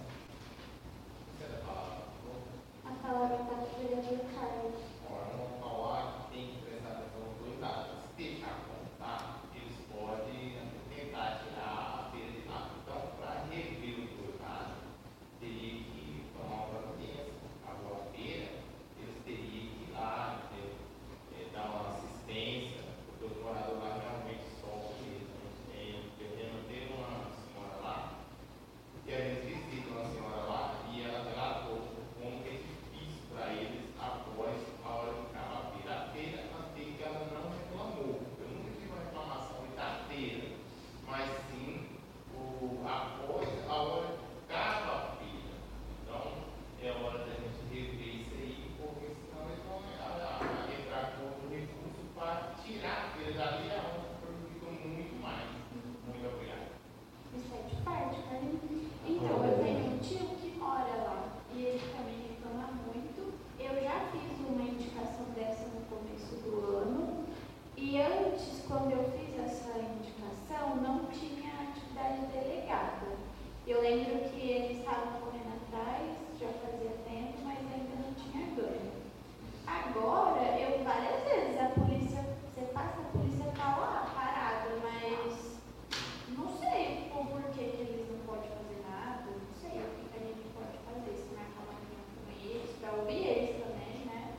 A palavra está para o vereador Carlos. Vamos falar que tem que prestar atenção nos dois lados. Se deixar contar, eles podem tentar tirar a feira de lá. Então, para rever os dois lados, teria que tomar uma providência. Agora, a feira, eles teriam que ir lá, dar uma assistência, porque os moradores lá realmente sofrem. Teve uma senhora lá, que a gente visita uma senhora lá, e ela relatou como que é difícil para eles após a hora de acabar a feira. A feira, até que ela não reclamou. Eu nunca tive uma reclamação da feira, mas sim após a hora que acaba a feira. Então, é hora da gente rever isso aí, porque senão eles vão entrar com outro recurso para tirar a feira dali, é onde prejudica muito mais. Muito obrigado. Isso é de parte, Carlinhos? Então, eu tenho um tio que mora lá e ele também reclama muito. Eu já fiz uma indicação dessa no começo do ano e antes, quando eu fiz essa indicação, não tinha atividade delegada. Eu lembro que eles estavam correndo atrás, já fazia tempo, mas ainda não tinha ganho. Agora, eu várias vezes, a polícia, você passa, a polícia está lá parada, mas não sei o porquê que eles não podem fazer nada, não sei o que a gente pode fazer, se marcar uma reunião com eles, para ouvir eles também, né?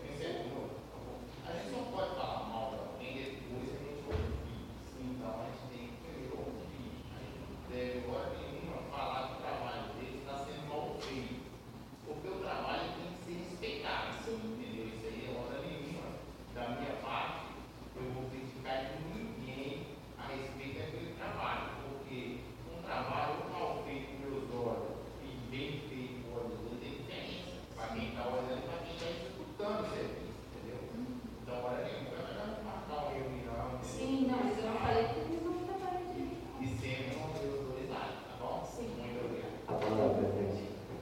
A gente não pode falar mal de alguém depois que a gente ouvir. Então a gente tem que ouvir. A gente não deve, hora nenhuma, falar que o trabalho deles está sendo mal feito. Porque o trabalho tem que ser respeitado. Entendeu? Isso aí é hora nenhuma. Da minha parte, eu vou criticar ninguém a respeito daquele trabalho. Porque um trabalho mal feito com meus olhos e bem feito com olhos outros tem diferença. Para quem está olhando e para quem está executando o serviço. Entendeu? Então, hora nenhuma, é melhor marcar uma reunião. Sim, não, mas eu não falei que eles não trabalham direito. E sempre vão ver os dois lados, tá bom? Sim. Muito obrigado. A palavra, presidente.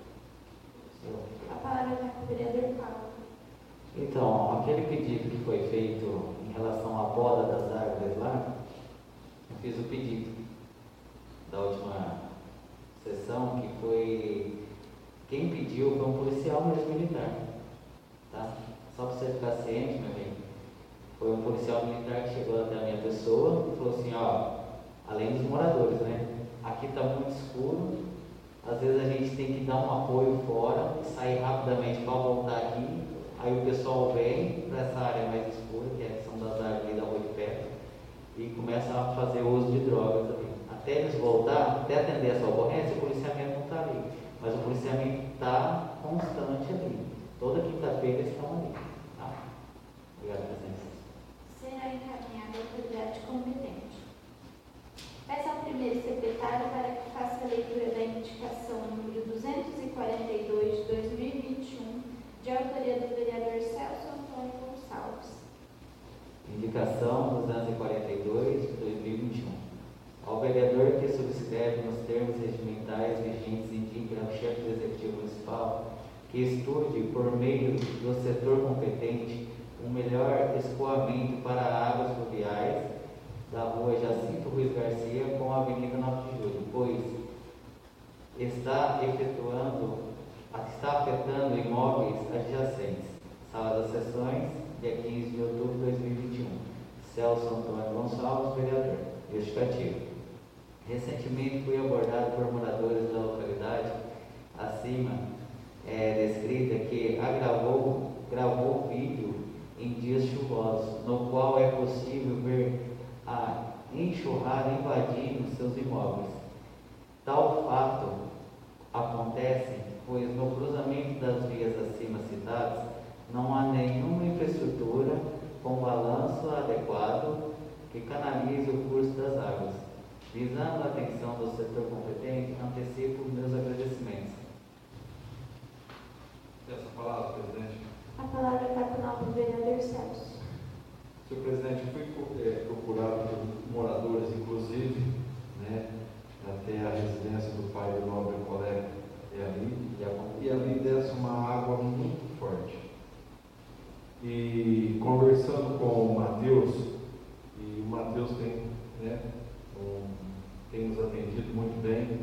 A palavra está com o vereador Paulo. Então, aquele pedido que foi feito em relação à poda das árvores lá, eu fiz o pedido da última sessão, que foi, quem pediu foi um policial mesmo militar, tá? Só para você ficar ciente, meu bem, foi um policial militar que chegou até a minha pessoa e falou assim, ó, além dos moradores, né? Aqui está muito escuro, às vezes a gente tem que dar um apoio fora, sair rapidamente para voltar aqui, aí o pessoal vem para essa área mais escura, que são das árvores da rua de perto, e começa a fazer uso de drogas ali. Até eles voltar, até atender essa ocorrência, o policiamento não está ali, mas o policiamento está constante ali. Toda quinta-feira eles estão ali. Tá? Obrigado, presidente. Será encaminhada à autoridade competente. Peço ao primeiro secretário para que faça a leitura da indicação número 242 de 2021, de autoria do vereador Celso Antônio Gonçalves. Indicação 242 de 2021. Ao vereador que subscreve nos termos regimentais vigentes indica ao chefe do Executivo Municipal que estude, por meio do setor competente, um melhor escoamento para águas fluviais da rua Jacinto Ruiz Garcia com a Avenida 9 de Julho, pois está afetando imóveis adjacentes, sala das sessões, dia 15 de outubro de 2021. Celso Antônio Gonçalves, vereador. Justificativo. Recentemente fui abordado por moradores da localidade acima descrita que gravou vídeo em dias chuvosos, no qual é possível ver a enxurrada invadindo seus imóveis. Tal fato acontece pois no cruzamento das vias acima citadas não há nenhuma infraestrutura com balanço adequado que canalize o curso das águas. Visando a atenção do setor competente, antecipo meus agradecimentos. Essa palavra, presidente. A palavra está com o novo vereador Celso. Senhor presidente, eu fui procurado por moradores, inclusive, né, até a residência do pai do nobre colega e ali desce uma água muito forte. E conversando com o Matheus, e o Matheus tem nos atendido muito bem,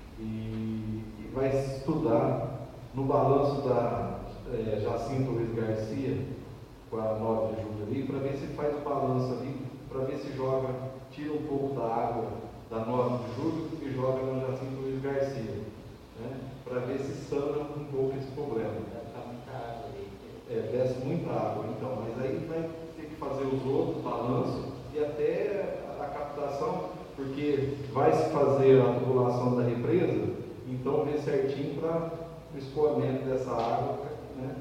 e vai estudar no balanço da Jacinto Luiz Garcia, com a 9 de julho ali, para ver se faz o balanço ali, para ver se tira um pouco da água da 9 de julho e joga no Jacinto Luiz Garcia, né? Para ver se sana um pouco esse problema. Deve muita água ali. Desce muita água, então, mas aí vai ter que fazer os outros balanços e até a captação, porque vai se fazer a tubulação da represa, então ver certinho para o escoamento dessa água, né?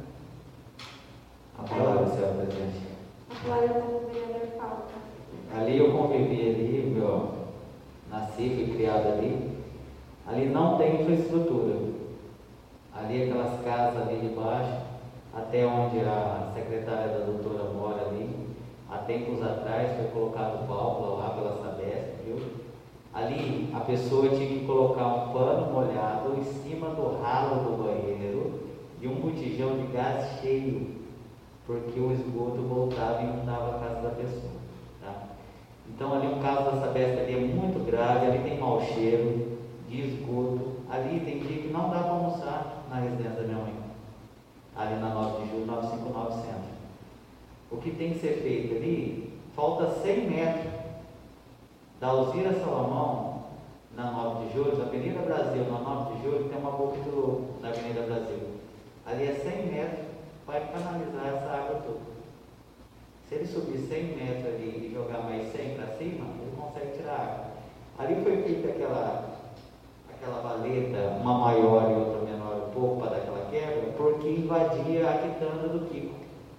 A palavra, senhor presidente. A palavra está com o vereador Paulo. Ali eu convivi ali, nasci, fui criado ali. Ali não tem infraestrutura. Ali aquelas casas ali de baixo, até onde a secretária da doutora mora ali, há tempos atrás foi colocado válvula lá pela Sabesp, viu? Ali a pessoa tinha que colocar um pano molhado em cima do ralo do banheiro e um botijão de gás cheio, porque o esgoto voltava e inundava a casa da pessoa. Tá? Então ali o caso da Sabesp ali é muito grave, ali tem mau cheiro de esgoto, ali tem dia que não dá para almoçar na residência da minha mãe, ali na 9 de julho, 959 Centro. O que tem que ser feito ali, falta 100 metros da Alzira Salomão, na 9 de julho, na Avenida Brasil, na 9 de julho, tem uma boca de lobo na Avenida Brasil. Ali é 100 metros, vai canalizar essa água toda. Se ele subir 100 metros ali e jogar mais 100 para cima, ele consegue tirar a água. Ali foi feita aquela valeta, uma maior e outra menor um pouco para dar aquela quebra, porque invadia a quitanda do Kiko.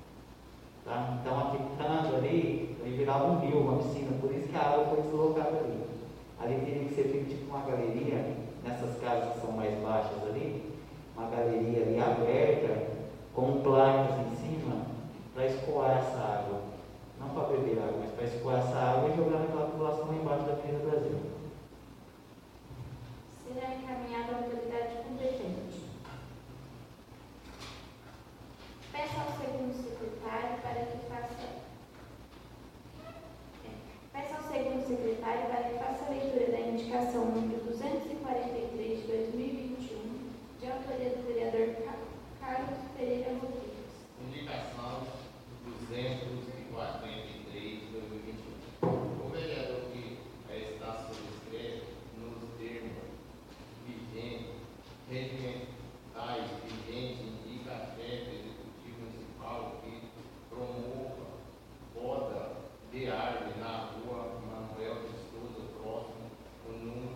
Tá? Então a quitanda ali virava um rio, uma piscina, por isso que a água foi deslocada ali. Ali teria que ser feito tipo uma galeria, nessas casas que são mais baixas ali, uma galeria ali aberta, com placas em cima, para escoar essa água. Não para beber água, mas para escoar essa água e jogar naquela população lá embaixo da Avenida Brasil. Será encaminhado à autoridade competente. Peço ao segundo secretário para que faça a leitura da indicação número 243 de 2021, de autoria do vereador Carlos Pereira Rodrigues. Indicação 243 de 2021. O vereador que está subscreve nos termos regimentais vigentes indica a chefe executivo municipal que promova poda de árvore na rua Manuel de Souza, próximo ao número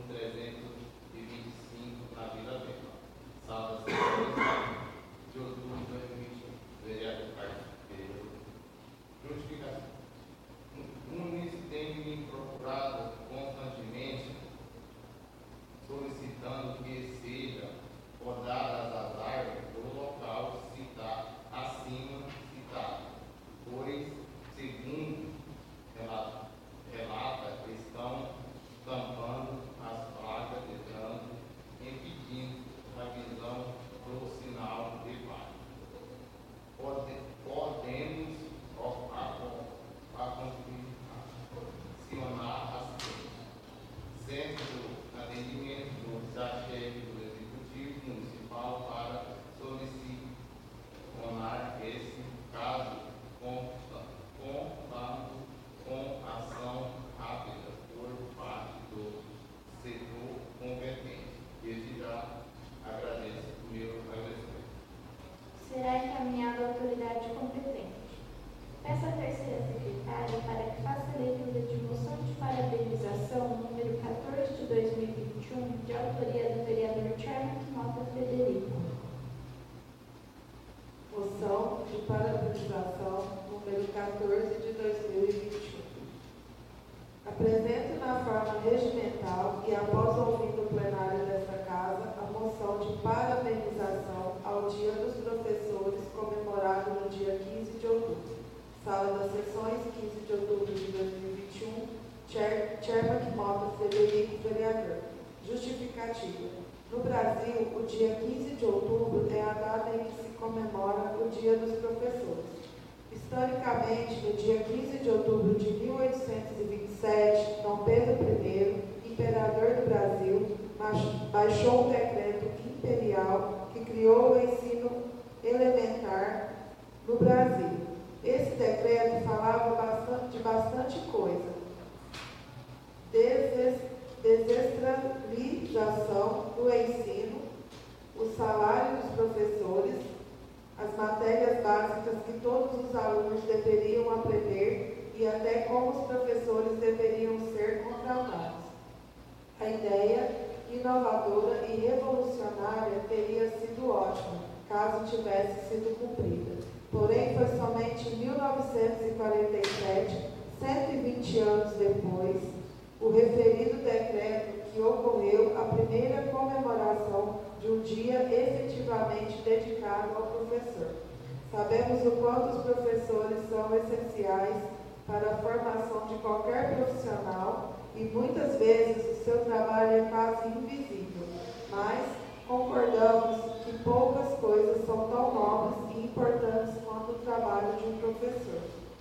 325 na Vila Velha. Sala de outubro de 2021. Vereador Carlos Pereira. Justificação. O município tem me procurado constantemente solicitando que seja podadas as árvores do local acima citado, pois, segundo relata, estão tampando as placas de trânsito, impedindo a visão do sinal de placa. Podemos acondicionar a seguinte. Apresento na forma regimental e após ouvir no plenário desta Casa a moção de parabenização ao Dia dos Professores, comemorado no dia 15 de outubro. Sala das Sessões, 15 de outubro de 2021, Chairman Mota Frederico, vereador. Justificativa. No Brasil, o dia 15 de outubro é a data em que se comemora o Dia dos Professores. Historicamente, no dia 15 de outubro de 1827, Dom Pedro I, imperador do Brasil, baixou um decreto imperial que criou o ensino elementar no Brasil. Esse decreto falava de bastante coisa. Descentralização do ensino, o salário dos professores, as matérias básicas que todos os alunos deveriam aprender e até como os professores deveriam ser contratados. A ideia inovadora e revolucionária teria sido ótima, caso tivesse sido cumprida. Porém, foi somente em 1947, 120 anos depois, o referido decreto que ocorreu a primeira comemoração de um dia efetivamente dedicado ao professor. Sabemos o quanto os professores são essenciais para a formação de qualquer profissional e muitas vezes o seu trabalho é quase invisível, mas concordamos que poucas coisas são tão nobres e importantes quanto o trabalho de um professor.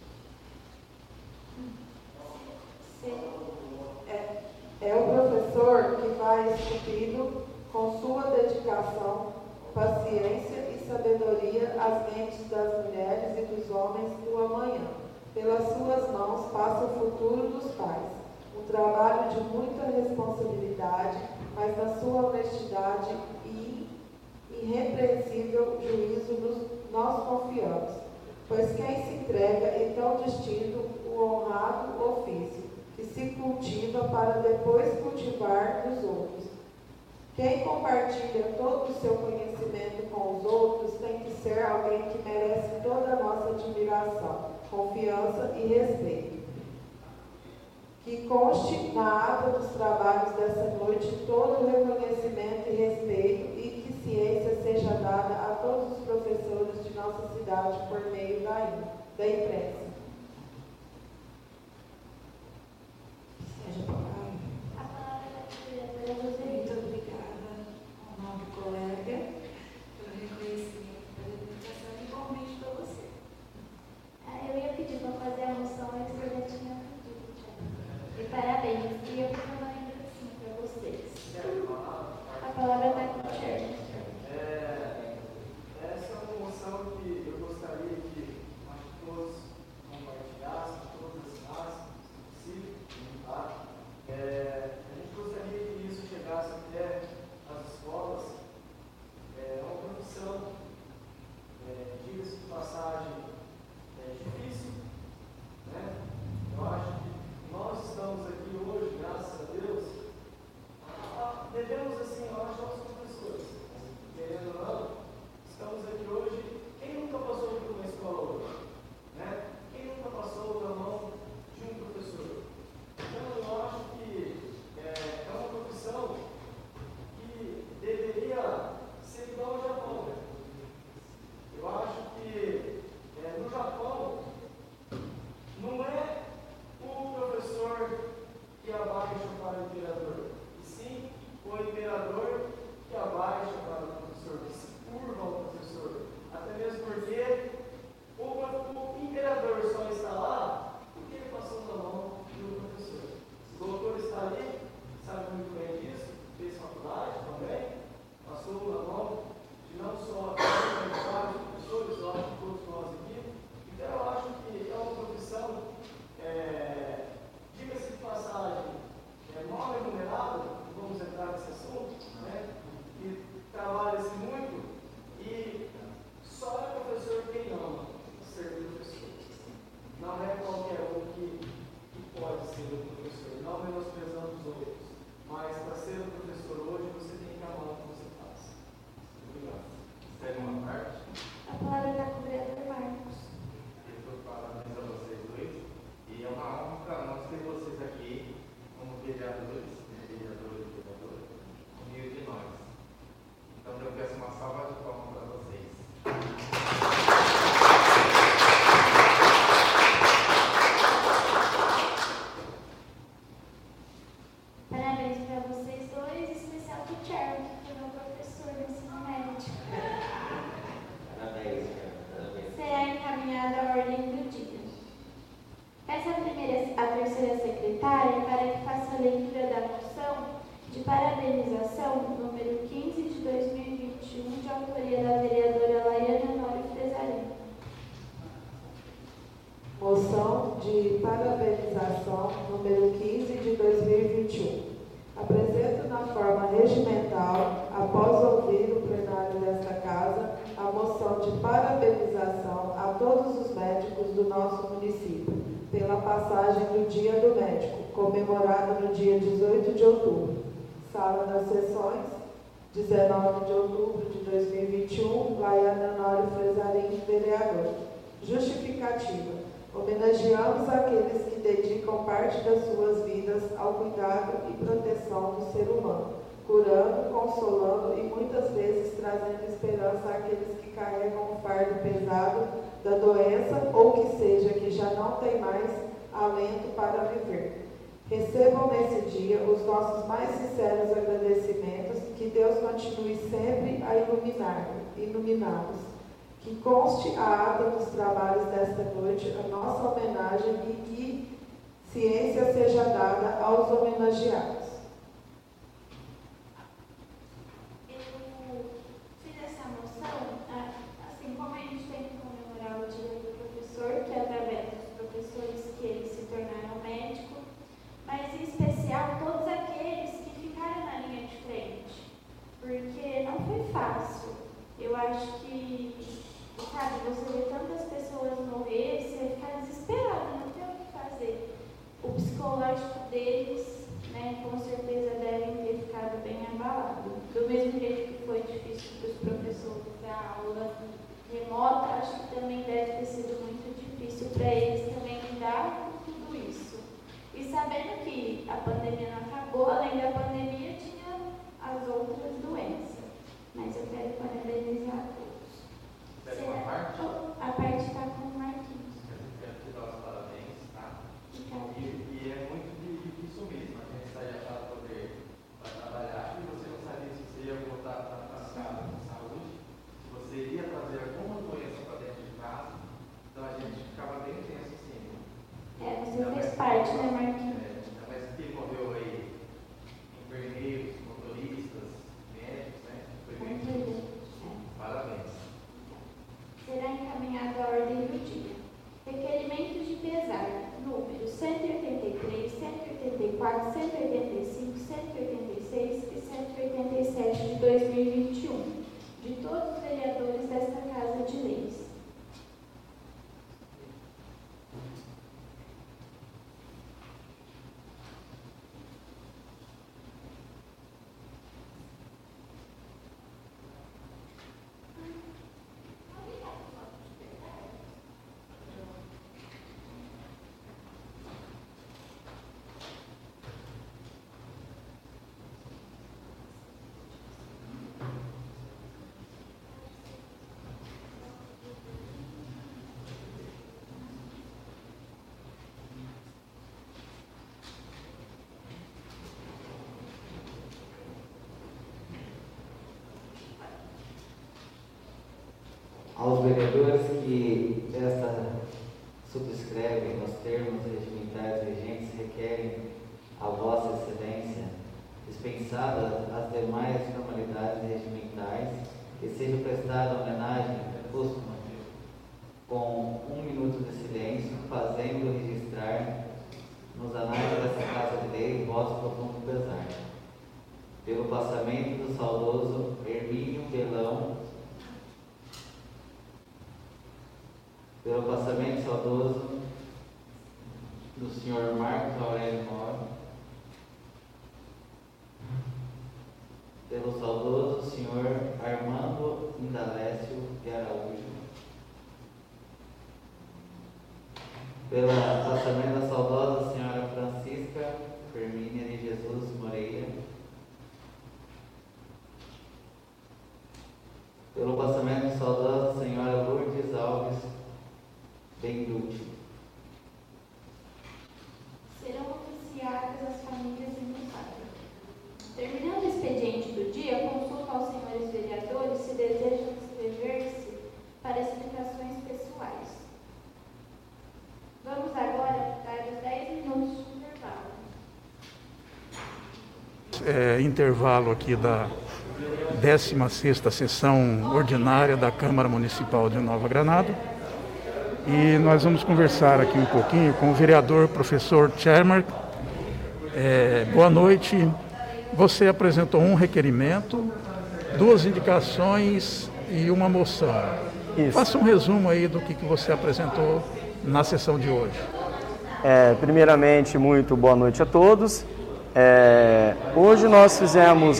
É o professor que vai esculpindo com sua dedicação, paciência e sabedoria as mentes das mulheres e dos homens do amanhã. Pelas suas mãos passa o futuro dos pais. Um trabalho de muita responsabilidade, mas na sua honestidade e irrepreensível juízo nós confiamos. Pois quem se entrega é tão distinto o honrado ofício, que se cultiva para depois cultivar os outros. Quem compartilha todo o seu conhecimento com os outros tem que ser alguém que merece toda a nossa admiração, confiança e respeito. Que conste na ata dos trabalhos dessa noite todo o reconhecimento e respeito e que ciência seja dada a todos os professores de nossa cidade por meio da imprensa. A palavra da diretora Roseli. Muito obrigada ao nobre colega pelo reconhecimento da dedicação e igualmente para você. Eu ia pedir para fazer a moção, mas eu já tinha pedido, Tiago. E parabéns, e eu fico ainda assim para vocês. A palavra está com o Tiago. Essa é uma moção que eu gostaria que todos compartilhassem, todos assinassem, se possível, tá? A gente gostaria que isso chegasse até as escolas. É uma profissão, diga-se de passagem, difícil, né? Eu acho que nós estamos aqui hoje, graças a Deus, devemos assim, eu acho, aos professores, querendo ou não, estamos aqui hoje. Quem nunca passou por uma escola hoje? Né? Quem nunca passou na mão de um professor? Então, eu acho que é uma profissão que deveria ser igual ao Japão. Né? Eu acho que no Japão não é o professor que abaixa para o imperador, e sim o imperador que abaixa para o professor, que se curva ao professor. Até mesmo porque o imperador só está lá porque ele passou na mão do professor. O doutor está ali, sabe muito bem disso, fez faculdade também, passou na mão de não só vários professores, eu acho que todos nós aqui. Então eu acho que é uma profissão, diga-se de passagem, mal remunerada, vamos entrar nesse assunto, de parabenização número 15 de 2021, de autoria da vereadora Laiane Honório Fresarim. Moção de parabenização número 15 de 2021. Apresento na forma regimental, após ouvir o plenário desta Casa, a moção de parabenização a todos os médicos do nosso município, pela passagem do Dia do Médico, comemorado no dia 18 de outubro. Sala das Sessões, 19 de outubro de 2021, Laiane Honório Fresarim, vereador. Justificativa. Homenageamos aqueles que dedicam parte das suas vidas ao cuidado e proteção do ser humano, curando, consolando e muitas vezes trazendo esperança àqueles que carregam o fardo pesado da doença ou que seja que já não tem mais alento para viver. Recebam nesse dia os nossos mais sinceros agradecimentos, que Deus continue sempre a iluminá-los. Que conste a ata dos trabalhos desta noite a nossa homenagem e que ciência seja dada aos homenageados. Eu fiz essa moção, assim como a gente tem que comemorar o dia do professor, que é através dos professores que eles se tornaram médicos, mas em especial todos aqueles que ficaram na linha de frente, porque não foi fácil. Eu acho que, sabe, você vê tantas pessoas morrer, você fica desesperado, não tem o que fazer. O psicológico deles, né, com certeza devem ter ficado bem abalado. Do mesmo jeito que foi difícil para os professores da aula remota, acho que também deve ter sido muito difícil para eles também lidar com tudo isso. E sabendo que a pandemia não acabou, além da pandemia tinha as outras doenças. Mas eu quero parabenizar a todos. A parte está com o Marquinhos. Quero te dar os parabéns, tá? Obrigada. E é muito difícil mesmo. A gente sai achado poder para trabalhar e você não sabia se você ia voltar para a casa com saúde, se você iria trazer alguma doença para dentro de casa. Então a gente ficava bem tenso assim. Você fez parte, né, Marquinhos? Ainda mais que envolveu aí enfermeiros, motoristas, médicos, né? Foi bem difícil. Parabéns. Será encaminhado à ordem do dia. Requerimentos de pesar, números 183, 184, 185, 186 e 187 de 2021, de todos os vereadores desta Casa de Leis. Aos vereadores que subscrevem os termos regimentais vigentes requerem a Vossa Excelência, dispensadas as demais formalidades regimentais, que seja prestada homenagem póstuma com 1 minuto de silêncio, fazendo registrar nos anais desta Casa de Lei vosso profundo pesar. Pelo passamento do saudoso Hermínio Belão, pelo passamento saudoso do Sr. Marcos Aurélio Moro, pelo saudoso Sr. Armando Indalécio de Araújo, pelo passamento da saudosa Sra. Francisca Firmínia de Jesus Moreira, pelo passamento da saudosa Sra. Lourdes Alves Benducci. Serão oficiadas as famílias imputadas. Terminando o expediente do dia, consulto aos senhores vereadores se desejam inscrever-se para explicações pessoais. Vamos agora dar os 10 intervalo aqui da 16ª sessão ordinária da Câmara Municipal de Nova Granada. E nós vamos conversar aqui um pouquinho com o vereador professor Tchermak. Boa noite. Você apresentou um requerimento, 2 indicações e uma moção. Isso. Faça um resumo aí do que você apresentou na sessão de hoje. Primeiramente, muito boa noite a todos. Hoje nós fizemos,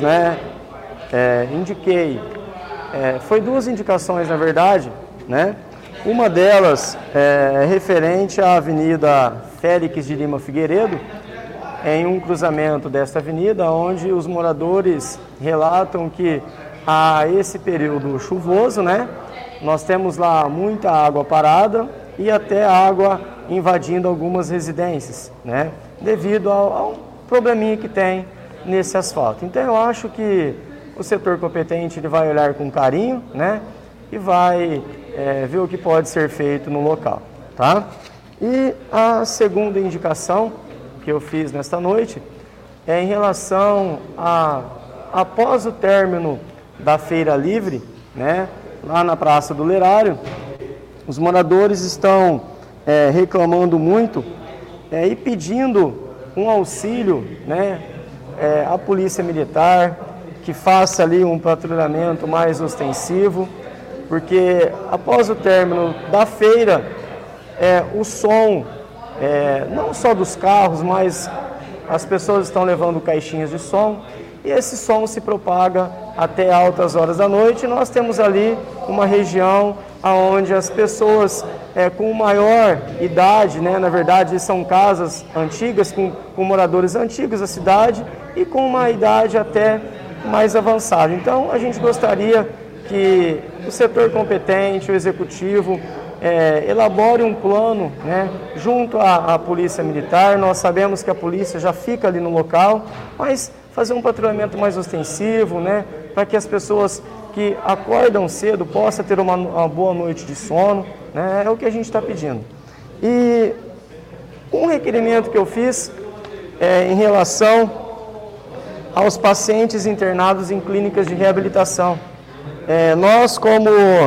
foi 2 indicações na verdade, né? Uma delas é referente à Avenida Félix de Lima Figueiredo, em um cruzamento desta avenida, onde os moradores relatam que a esse período chuvoso, né, nós temos lá muita água parada e até água invadindo algumas residências, né, devido ao probleminha que tem nesse asfalto. Então eu acho que o setor competente ele vai olhar com carinho, né, e vai ver o que pode ser feito no local, tá? E a segunda indicação que eu fiz nesta noite é em relação após o término da feira livre, né, lá na Praça do Lerário, os moradores estão reclamando muito e pedindo um auxílio, né, à Polícia Militar, que faça ali um patrulhamento mais ostensivo, porque após o término da feira, o som, não só dos carros, mas as pessoas estão levando caixinhas de som, e esse som se propaga até altas horas da noite. E nós temos ali uma região onde as pessoas com maior idade, né, na verdade são casas antigas, com moradores antigos da cidade e com uma idade até mais avançada. Então a gente gostaria que o setor competente, o executivo, elabore um plano, né, junto à Polícia Militar. Nós sabemos que a polícia já fica ali no local, mas fazer um patrulhamento mais ostensivo, né, para que as pessoas que acordam cedo possam ter uma boa noite de sono, né, é o que a gente está pedindo. E um requerimento que eu fiz em relação aos pacientes internados em clínicas de reabilitação. Nós, como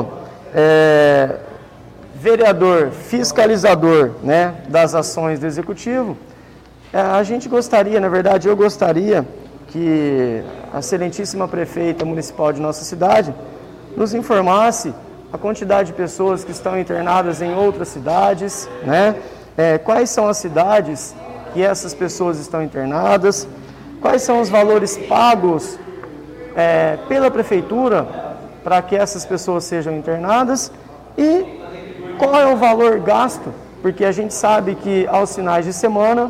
vereador fiscalizador, né, das ações do Executivo, a gente gostaria, na verdade, eu gostaria que a excelentíssima prefeita municipal de nossa cidade nos informasse a quantidade de pessoas que estão internadas em outras cidades, né, quais são as cidades que essas pessoas estão internadas, quais são os valores pagos pela prefeitura para que essas pessoas sejam internadas e qual é o valor gasto, porque a gente sabe que aos finais de semana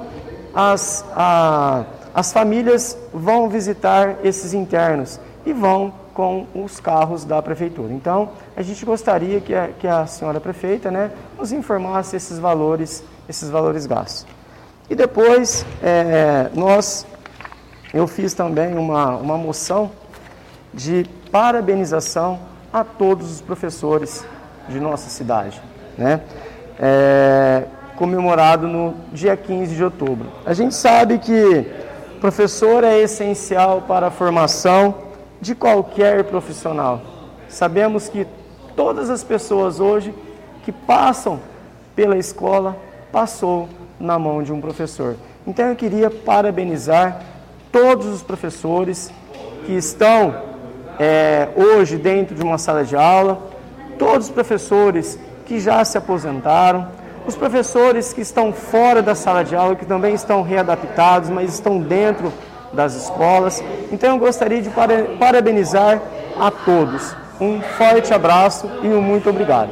as famílias vão visitar esses internos e vão com os carros da prefeitura. Então, a gente gostaria que a senhora prefeita, né, nos informasse esses valores gastos. E depois, eu fiz também uma moção de parabenização a todos os professores de nossa cidade, né? Comemorado no dia 15 de outubro. A gente sabe que professor é essencial para a formação de qualquer profissional. Sabemos que todas as pessoas hoje que passam pela escola passou na mão de um professor. Então eu queria parabenizar todos os professores que estão hoje dentro de uma sala de aula, todos os professores que já se aposentaram, os professores que estão fora da sala de aula, que também estão readaptados, mas estão dentro das escolas. Então eu gostaria de parabenizar a todos. Um forte abraço e um muito obrigado.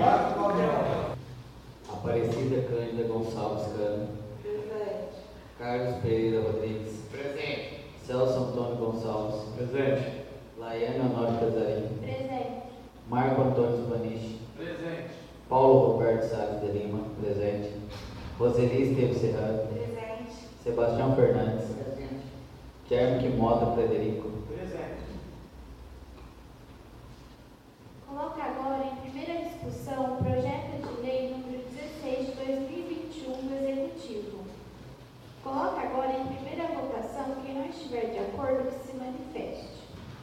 Aparecida Cândida Gonçalves Cano. Presente. Carlos Pereira Rodrigues. Presente. Celso Antônio Gonçalves. Presente. Laiane Honório Casarim. Presente. Marco Antônio Spanichi. Presente. Paulo Roberto Salles de Lima. Presente. Roseli Esteves Serrano. Presente. Sebastião Fernandes. Presente. Tchermak Mota Frederico. Presente. Coloca agora em primeira discussão o projeto de lei número 16 de 2021 do Executivo. Coloca agora em primeira votação quem não estiver estiver de acordo, que se manifeste.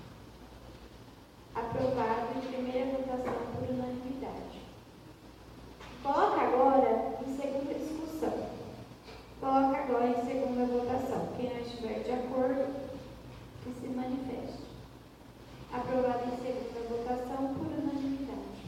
Aprovado em primeira votação por unanimidade. Coloca agora em segunda discussão. Coloca agora em segunda votação. Quem não estiver de acordo, que se manifeste. Aprovado em segunda votação por unanimidade.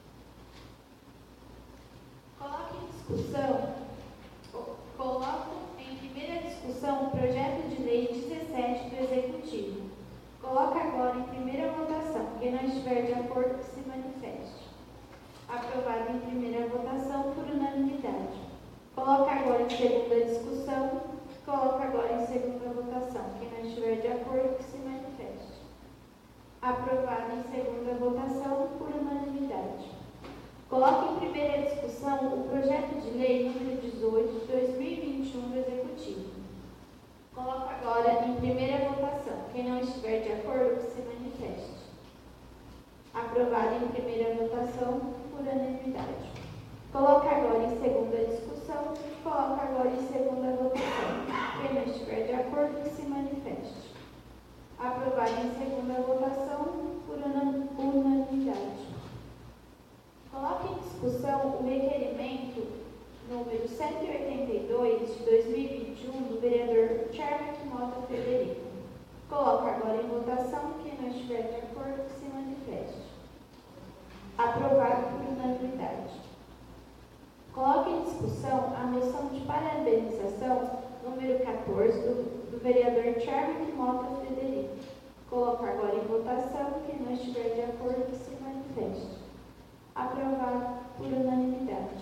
Coloco em primeira discussão o projeto de lei 17 do Executivo. Coloca agora em primeira votação. Quem não estiver de acordo, que se manifeste. Aprovado em primeira votação por unanimidade. Coloca agora em segunda discussão. Coloca agora em segunda votação. Quem não estiver de acordo, que se manifeste. Aprovado em segunda votação por unanimidade. Coloca em primeira discussão o projeto de lei número 18 de 2021 do Executivo. Coloca agora em primeira votação. Quem não estiver de acordo, que se manifeste. Aprovado em primeira votação por unanimidade. Coloca agora em segunda discussão. Coloca agora em segunda votação. Quem não estiver de acordo, que se manifeste. Aprovado em segunda votação por unanimidade. Coloque em discussão o requerimento número 182 de 2021 do vereador Charles Mota Frederico. Coloca agora em votação. Quem não estiver de acordo, que se manifeste. Aprovado por unanimidade. Coloque em discussão a moção de parabenização número 14 do vereador Charles Mota Frederico. Coloca agora em votação. Quem não estiver de acordo, que se manifeste. Aprovado por unanimidade.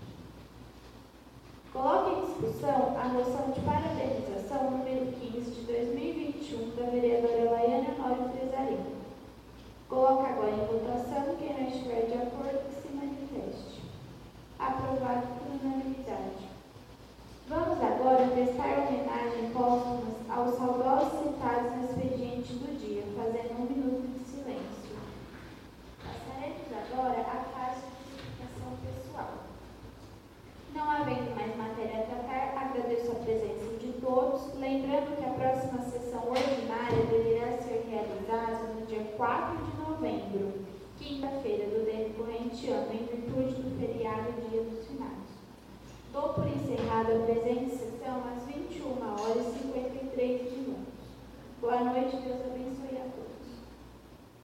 Coloque em discussão a moção de parabenização número 15 de 2021 da vereadora Laiane Honório Fresarino. Coloca agora em votação. Quem não estiver de acordo, que se manifeste. Aprovado por unanimidade. Vamos agora prestar homenagem póstumas aos saudosos citados no expediente do dia, fazendo 1 minuto de silêncio. Passaremos agora à fase de justificação pessoal. Não havendo mais matéria a tratar, agradeço a presença de todos, lembrando que a próxima sessão ordinária deverá ser realizada no dia 4 de novembro, quinta-feira do decorrente ano, em virtude do feriado.